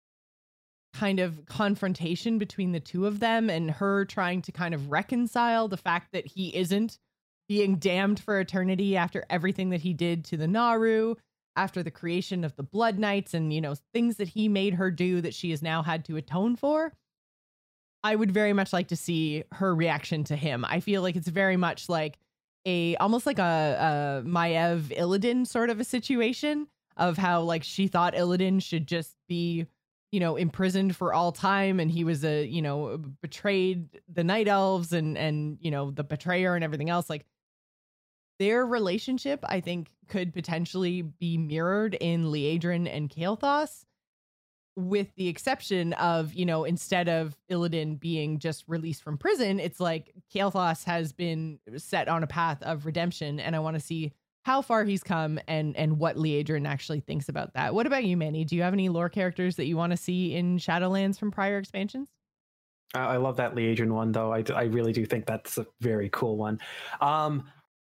kind of confrontation between the two of them and her trying to kind of reconcile the fact that he isn't being damned for eternity after everything that he did to the Naaru, after the creation of the Blood Knights and, you know, things that he made her do that she has now had to atone for. I would very much like to see her reaction to him. I feel like it's very much like a, almost like a, a Maiev Illidan sort of a situation of how like she thought Illidan should just be, you know, imprisoned for all time, and he was a, you know, betrayed the Night Elves and, and, you know, the betrayer and everything else. Like, their relationship, I think, could potentially be mirrored in Liadrin and Kael'thas. with the exception of, you know, instead of Illidan being just released from prison, it's like Kael'thas has been set on a path of redemption, and I want to see how far he's come and and what Liedrin actually thinks about that. What about you, Manny? Do you have any lore characters that you want to see in Shadowlands from prior expansions? I love that Liedrin one, though. I, I really do think that's a very cool one. Um,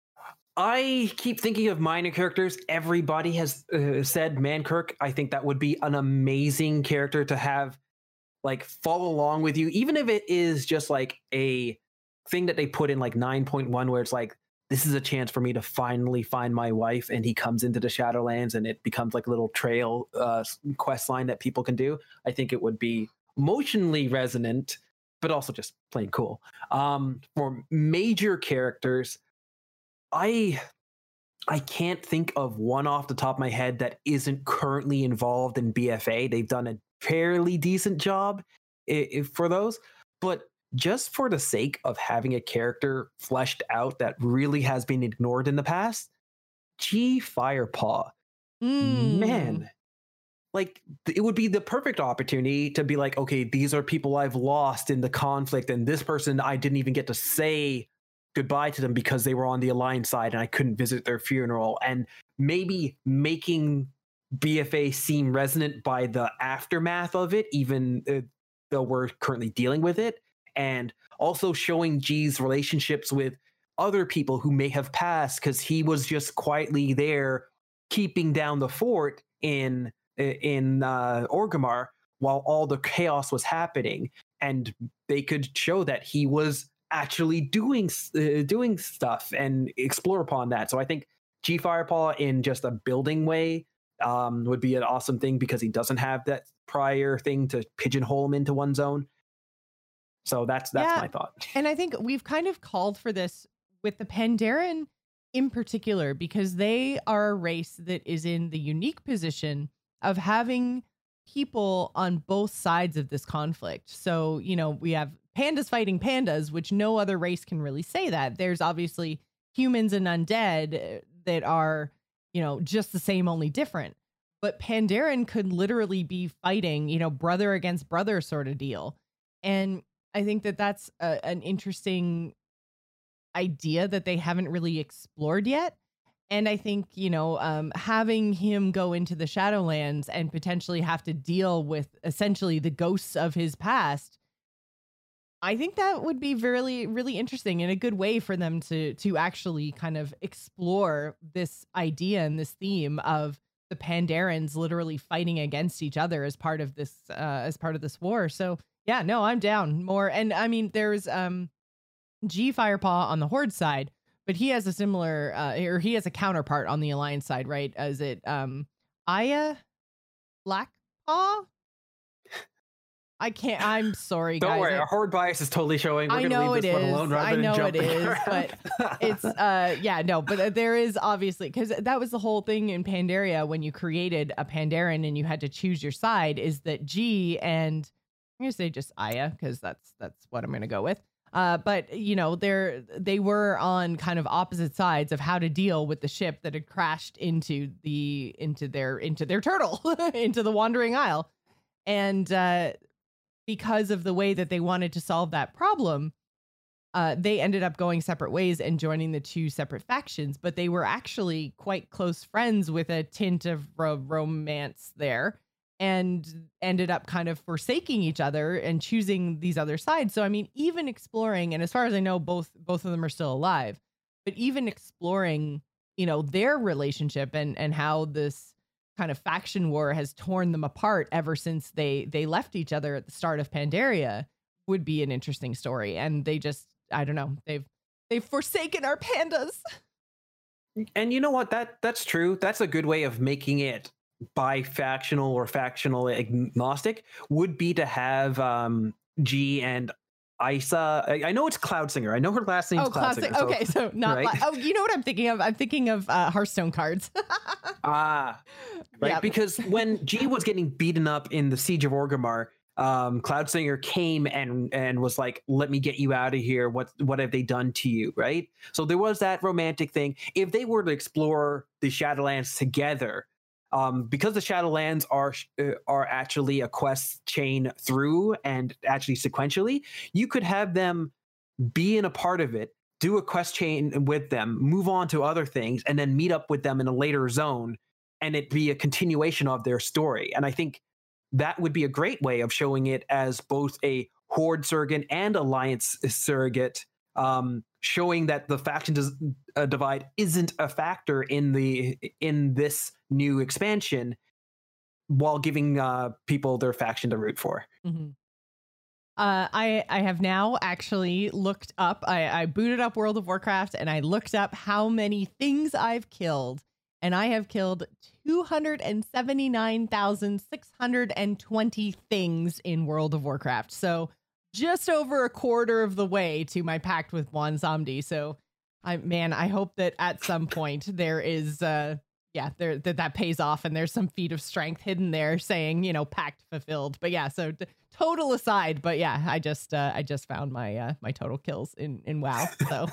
I keep thinking of minor characters. Everybody has uh, said Mankirk. I think that would be an amazing character to have, like, follow along with you, even if it is just like a thing that they put in like nine point one, where it's like, this is a chance for me to finally find my wife, and he comes into the Shadowlands, and it becomes like a little trail uh, quest line that people can do. I think it would be emotionally resonant, but also just plain cool. Um, for major characters, I I can't think of one off the top of my head that isn't currently involved in B F A. They've done a fairly decent job I- I- for those, but just for the sake of having a character fleshed out that really has been ignored in the past, G Firepaw, Mm. man, like it would be the perfect opportunity to be like, okay, these are people I've lost in the conflict, and this person I didn't even get to say goodbye to them because they were on the Alliance side and I couldn't visit their funeral, and maybe making B F A seem resonant by the aftermath of it, even uh, though we're currently dealing with it, and also showing G's relationships with other people who may have passed because he was just quietly there keeping down the fort in in uh, Orgrimmar while all the chaos was happening, and they could show that he was actually doing uh, doing stuff and explore upon that. So I think G Firepaw in just a building way um, would be an awesome thing because he doesn't have that prior thing to pigeonhole him into one zone. So that's that's Yeah, my thought. And I think we've kind of called for this with the Pandaren in particular, because they are a race that is in the unique position of having people on both sides of this conflict. So, you know, we have pandas fighting pandas, which no other race can really say that. There's obviously humans and undead that are, you know, just the same, only different. But Pandaren could literally be fighting, you know, brother against brother sort of deal. And I think that that's a, an interesting idea that they haven't really explored yet. And I think, you know, um, having him go into the Shadowlands and potentially have to deal with essentially the ghosts of his past, I think that would be really, really interesting and a good way for them to to actually kind of explore this idea and this theme of the Pandarens literally fighting against each other as part of this uh, as part of this war. So yeah, no, I'm down more. And I mean, there's um, G Firepaw on the Horde side, but he has a similar, uh, or he has a counterpart on the Alliance side, right? Is it um, Aya Blackpaw? I can't. I'm sorry, Don't guys. worry, I, our horde bias is totally showing. We're I gonna know leave it this one is. alone rather I than know it jumping is, around. but it's uh, yeah, no, but uh, there is obviously, because that was the whole thing in Pandaria when you created a Pandaren and you had to choose your side, is that G and I'm gonna say just Aya because that's that's what I'm gonna go with. Uh, but you know, they're they were on kind of opposite sides of how to deal with the ship that had crashed into the into their into their turtle into the Wandering Isle, and uh, because of the way that they wanted to solve that problem, uh, they ended up going separate ways and joining the two separate factions. But they were actually quite close friends with a tint of ro- romance there, and ended up kind of forsaking each other and choosing these other sides. So, I mean, even exploring, and as far as I know, both both of them are still alive, but even exploring, you know, their relationship and and how this kind of faction war has torn them apart ever since they they left each other at the start of Pandaria would be an interesting story. And they just, I don't know, they've they've forsaken our pandas. And you know what? That that's true. That's a good way of making it bi-factional or factional agnostic, would be to have um G and Isa. I, I know it's Cloudsinger. I know her last name's Oh, Cloudsinger. Cloudsinger. Okay, so not right? like, oh, you know what I'm thinking of? I'm thinking of uh, Hearthstone cards. Ah, right. Yep. Because when G was getting beaten up in the Siege of Orgrimmar, um, Cloudsinger came and and was like, "Let me get you out of here. What what have they done to you?" Right. So there was that romantic thing. If they were to explore the Shadowlands together, Um, because the Shadowlands are uh, are actually a quest chain through and actually sequentially, you could have them be in a part of it, do a quest chain with them, move on to other things, and then meet up with them in a later zone, and it be a continuation of their story. And I think that would be a great way of showing it as both a Horde surrogate and Alliance surrogate, um, showing that the faction dis- uh, divide isn't a factor in the in this new expansion, while giving uh, people their faction to root for. Mm-hmm. Uh, I I have now actually looked up. I, I booted up World of Warcraft and I looked up how many things I've killed, and I have killed two hundred seventy-nine thousand six hundred twenty things in World of Warcraft. So just over a quarter of the way to my pact with Bwonsamdi. So I man, I hope that at some point there is uh yeah, there that that pays off and there's some feat of strength hidden there saying, you know, pact fulfilled. But yeah, so d- total aside, but yeah, I just uh, I just found my uh, my total kills in in WoW. So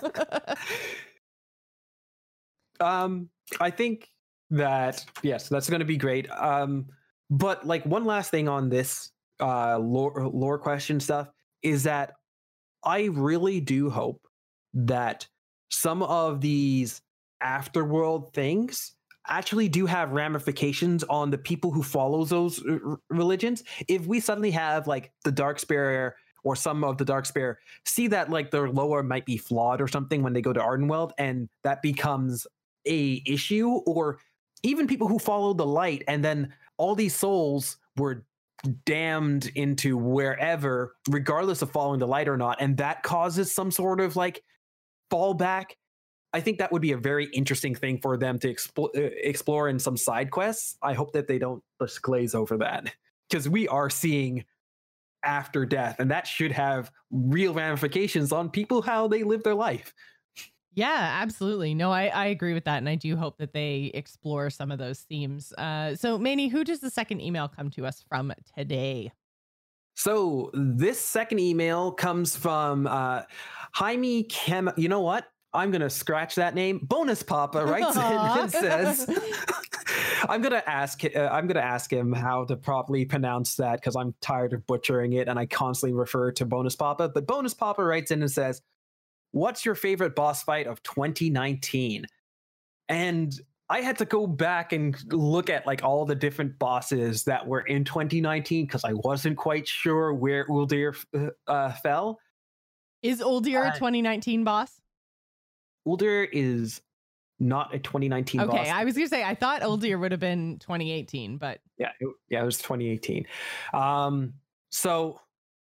um I think that yes, that's going to be great. Um but like one last thing on this uh lore lore question stuff is that I really do hope that some of these afterworld things actually do have ramifications on the people who follow those r- religions. If we suddenly have like the Darkspear or some of the Darkspear see that like their lore might be flawed or something when they go to Ardenweald, and that becomes a issue, or even people who follow the light and then all these souls were damned into wherever, regardless of following the light or not, and that causes some sort of like fallback. I think that would be a very interesting thing for them to explore, explore in some side quests. I hope that they don't just glaze over that, because we are seeing after death, and that should have real ramifications on people, how they live their life. yeah, absolutely. No, I, I agree with that. And I do hope that they explore some of those themes. Uh, so Manny, who does the second email come to us from today? So this second email comes from uh, Jaime Chem. You know what? I'm going to scratch that name. Bonus Papa writes in and says, I'm going to ask, uh, I'm going to ask him how to properly pronounce that, because I'm tired of butchering it and I constantly refer to Bonus Papa. But Bonus Papa writes in and says, what's your favorite boss fight of twenty nineteen? And I had to go back and look at like all the different bosses that were in twenty nineteen, because I wasn't quite sure where Uldir uh, uh, fell. Is Uldir Uh, a twenty nineteen boss? Uldir is not a twenty nineteen Okay, boss. I was gonna say I thought Uldir would have been twenty eighteen, but Yeah, it, yeah, it was twenty eighteen. Um, so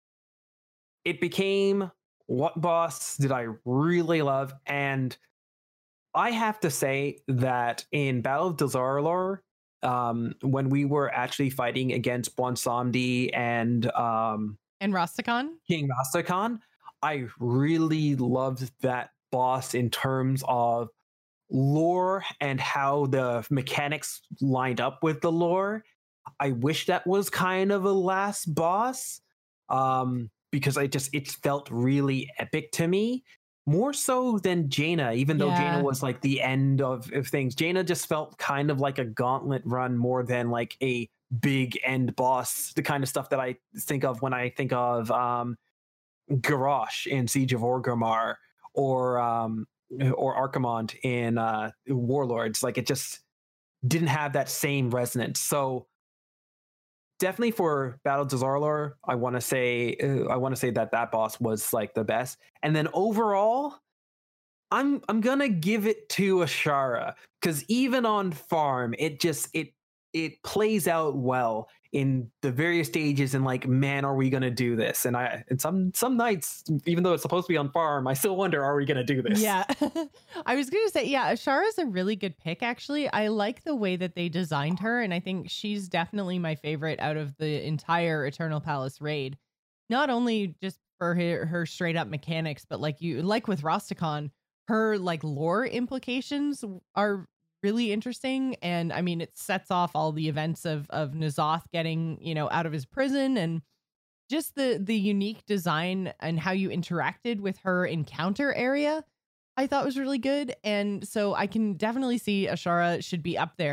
it became, what boss did I really love? And I have to say that in Battle of Dazar'alor, um, when we were actually fighting against Bwonsamdi and um, and Rastakhan? King Rastakhan, I really loved that boss in terms of lore and how the mechanics lined up with the lore. I wish that was kind of a last boss, um, because I just it felt really epic to me, more so than Jaina. Even though Yeah. Jaina was like the end of, of things, Jaina just felt kind of like a gauntlet run more than like a big end boss. The kind of stuff that I think of when I think of um, Garrosh in Siege of Orgrimmar, or um, or Archimonde in uh, Warlords. Like, it just didn't have that same resonance. So definitely for Battle of Dazar'alor, I want to say uh, I want to say that that boss was like the best. And then overall, I'm I'm gonna give it to Ashara, because even on farm, it just it it plays out well in the various stages. And like, man, are we gonna do this? And I and some some nights, even though it's supposed to be on farm, I still wonder, are we gonna do this? Yeah. I was going to say, yeah, Ashara is a really good pick, actually. I like the way that they designed her, and I think she's definitely my favorite out of the entire Eternal Palace raid. Not only just for her, her straight up mechanics, but like you like with Rastakhan, her like lore implications are really interesting. And I mean, it sets off all the events of of N'Zoth getting, you know, out of his prison, and just the the unique design and how you interacted with her encounter area, I thought was really good. And so I can definitely see Ashara should be up there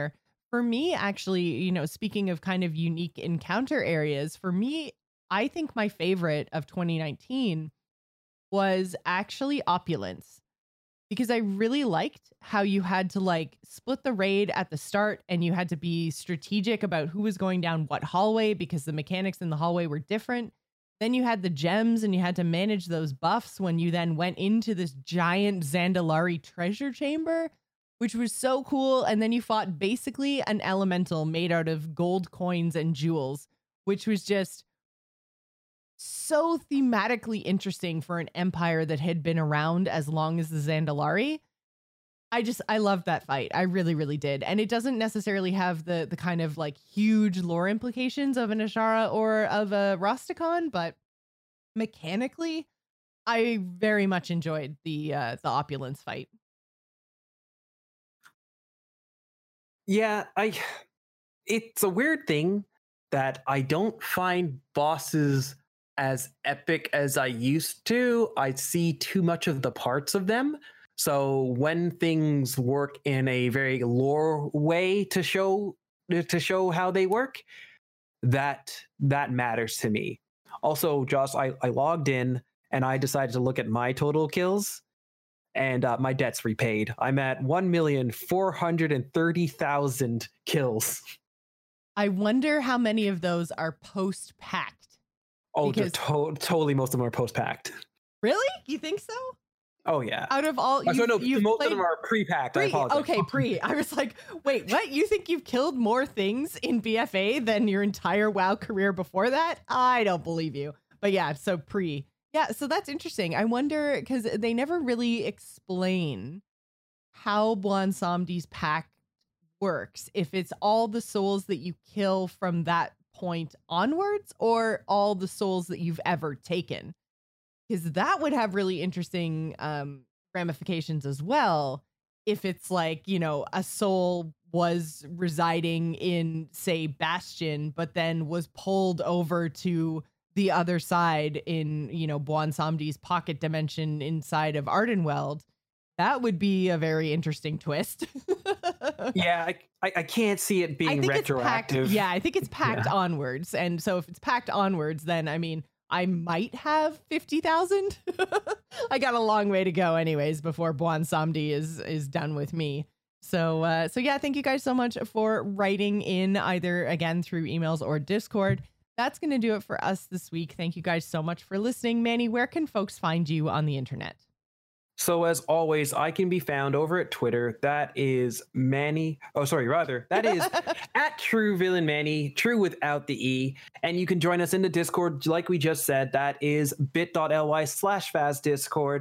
For me, actually, you know, speaking of kind of unique encounter areas, for me, I think my favorite of twenty nineteen was actually Opulence, because I really liked how you had to like split the raid at the start and you had to be strategic about who was going down what hallway because the mechanics in the hallway were different. Then you had the gems and you had to manage those buffs when you then went into this giant Zandalari treasure chamber, which was so cool. And then you fought basically an elemental made out of gold coins and jewels, which was just so thematically interesting for an empire that had been around as long as the Zandalari. I just, I loved that fight. I really, really did. And it doesn't necessarily have the the kind of like huge lore implications of an Ashara or of a Rastakhan, but mechanically, I very much enjoyed the uh, the Opulence fight. Yeah, I. It's a weird thing that I don't find bosses as epic as I used to. I see too much of the parts of them. So when things work in a very lore way to show to show how they work, that that matters to me. Also, Joss, I, I logged in and I decided to look at my total kills, and uh, my debt's repaid. I'm at one million four hundred thirty thousand kills. I wonder how many of those are post-packed. Oh, because... to- totally most of them are post-packed. Really? You think so? Oh, yeah. Out of all, oh, you, so no, you've most played... of them are pre-packed. Pre, I apologize. okay, pre. I was like, wait, what? You think you've killed more things in B F A than your entire WoW career before that? I don't believe you. But yeah, so pre. Yeah, so that's interesting. I wonder, because they never really explain how Bwonsamdi's pack works. If it's all the souls that you kill from that point onwards, or all the souls that you've ever taken. Because that would have really interesting um, ramifications as well. If it's like, you know, a soul was residing in, say, Bastion, but then was pulled over to the other side in, you know, Bwonsamdi's pocket dimension inside of Ardenweld, that would be a very interesting twist. Yeah, I, I, I can't see it being retroactive. Packed, yeah, I think it's packed yeah. onwards. And so if it's packed onwards, then, I mean, I might have fifty thousand. I got a long way to go anyways before Bwonsamdi is is done with me. So uh, so yeah, thank you guys so much for writing in, either again through emails or Discord. That's going to do it for us this week. Thank you guys so much for listening. Manny, where can folks find you on the internet? So as always, I can be found over at Twitter. That is Manny. Oh, sorry, rather, that is at True Villain Manny, true without the E. And you can join us in the Discord, like we just said. That is bit.ly slash Faz Discord.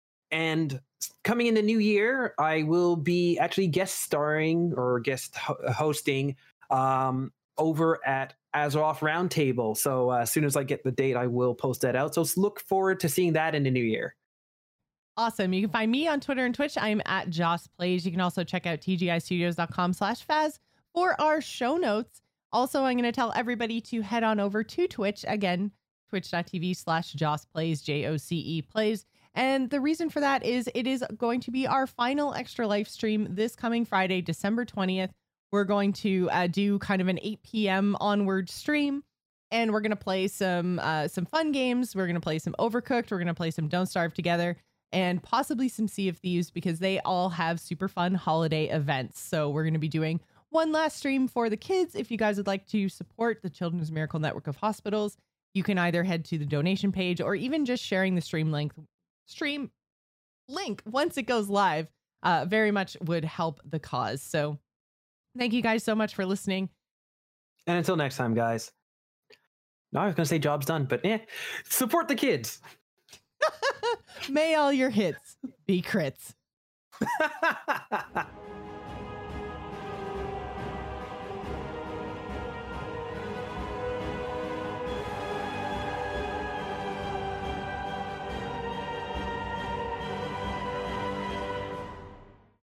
And coming in the new year, I will be actually guest starring or guest ho- hosting um, over at Azeroth Roundtable. So uh, as soon as I get the date, I will post that out. So look forward to seeing that in the new year. Awesome. You can find me on Twitter and Twitch. I'm at Joss Plays. You can also check out tgistudios.com slash Faz for our show notes. Also, I'm going to tell everybody to head on over to Twitch. Again, twitch.tv slash Joss Plays, J O C E Plays. And the reason for that is it is going to be our final Extra Life stream this coming Friday, December twentieth. We're going to uh, do kind of an eight p.m. onward stream. And we're going to play some uh, some fun games. We're going to play some Overcooked. We're going to play some Don't Starve Together. And possibly some Sea of Thieves, because they all have super fun holiday events. So we're going to be doing one last stream for the kids. If you guys would like to support the Children's Miracle Network of Hospitals, you can either head to the donation page or even just sharing the stream link, stream link once it goes live, uh, very much would help the cause. So thank you guys so much for listening. And until next time, guys. No, I was going to say job's done, but eh, support the kids. May all your hits be crits.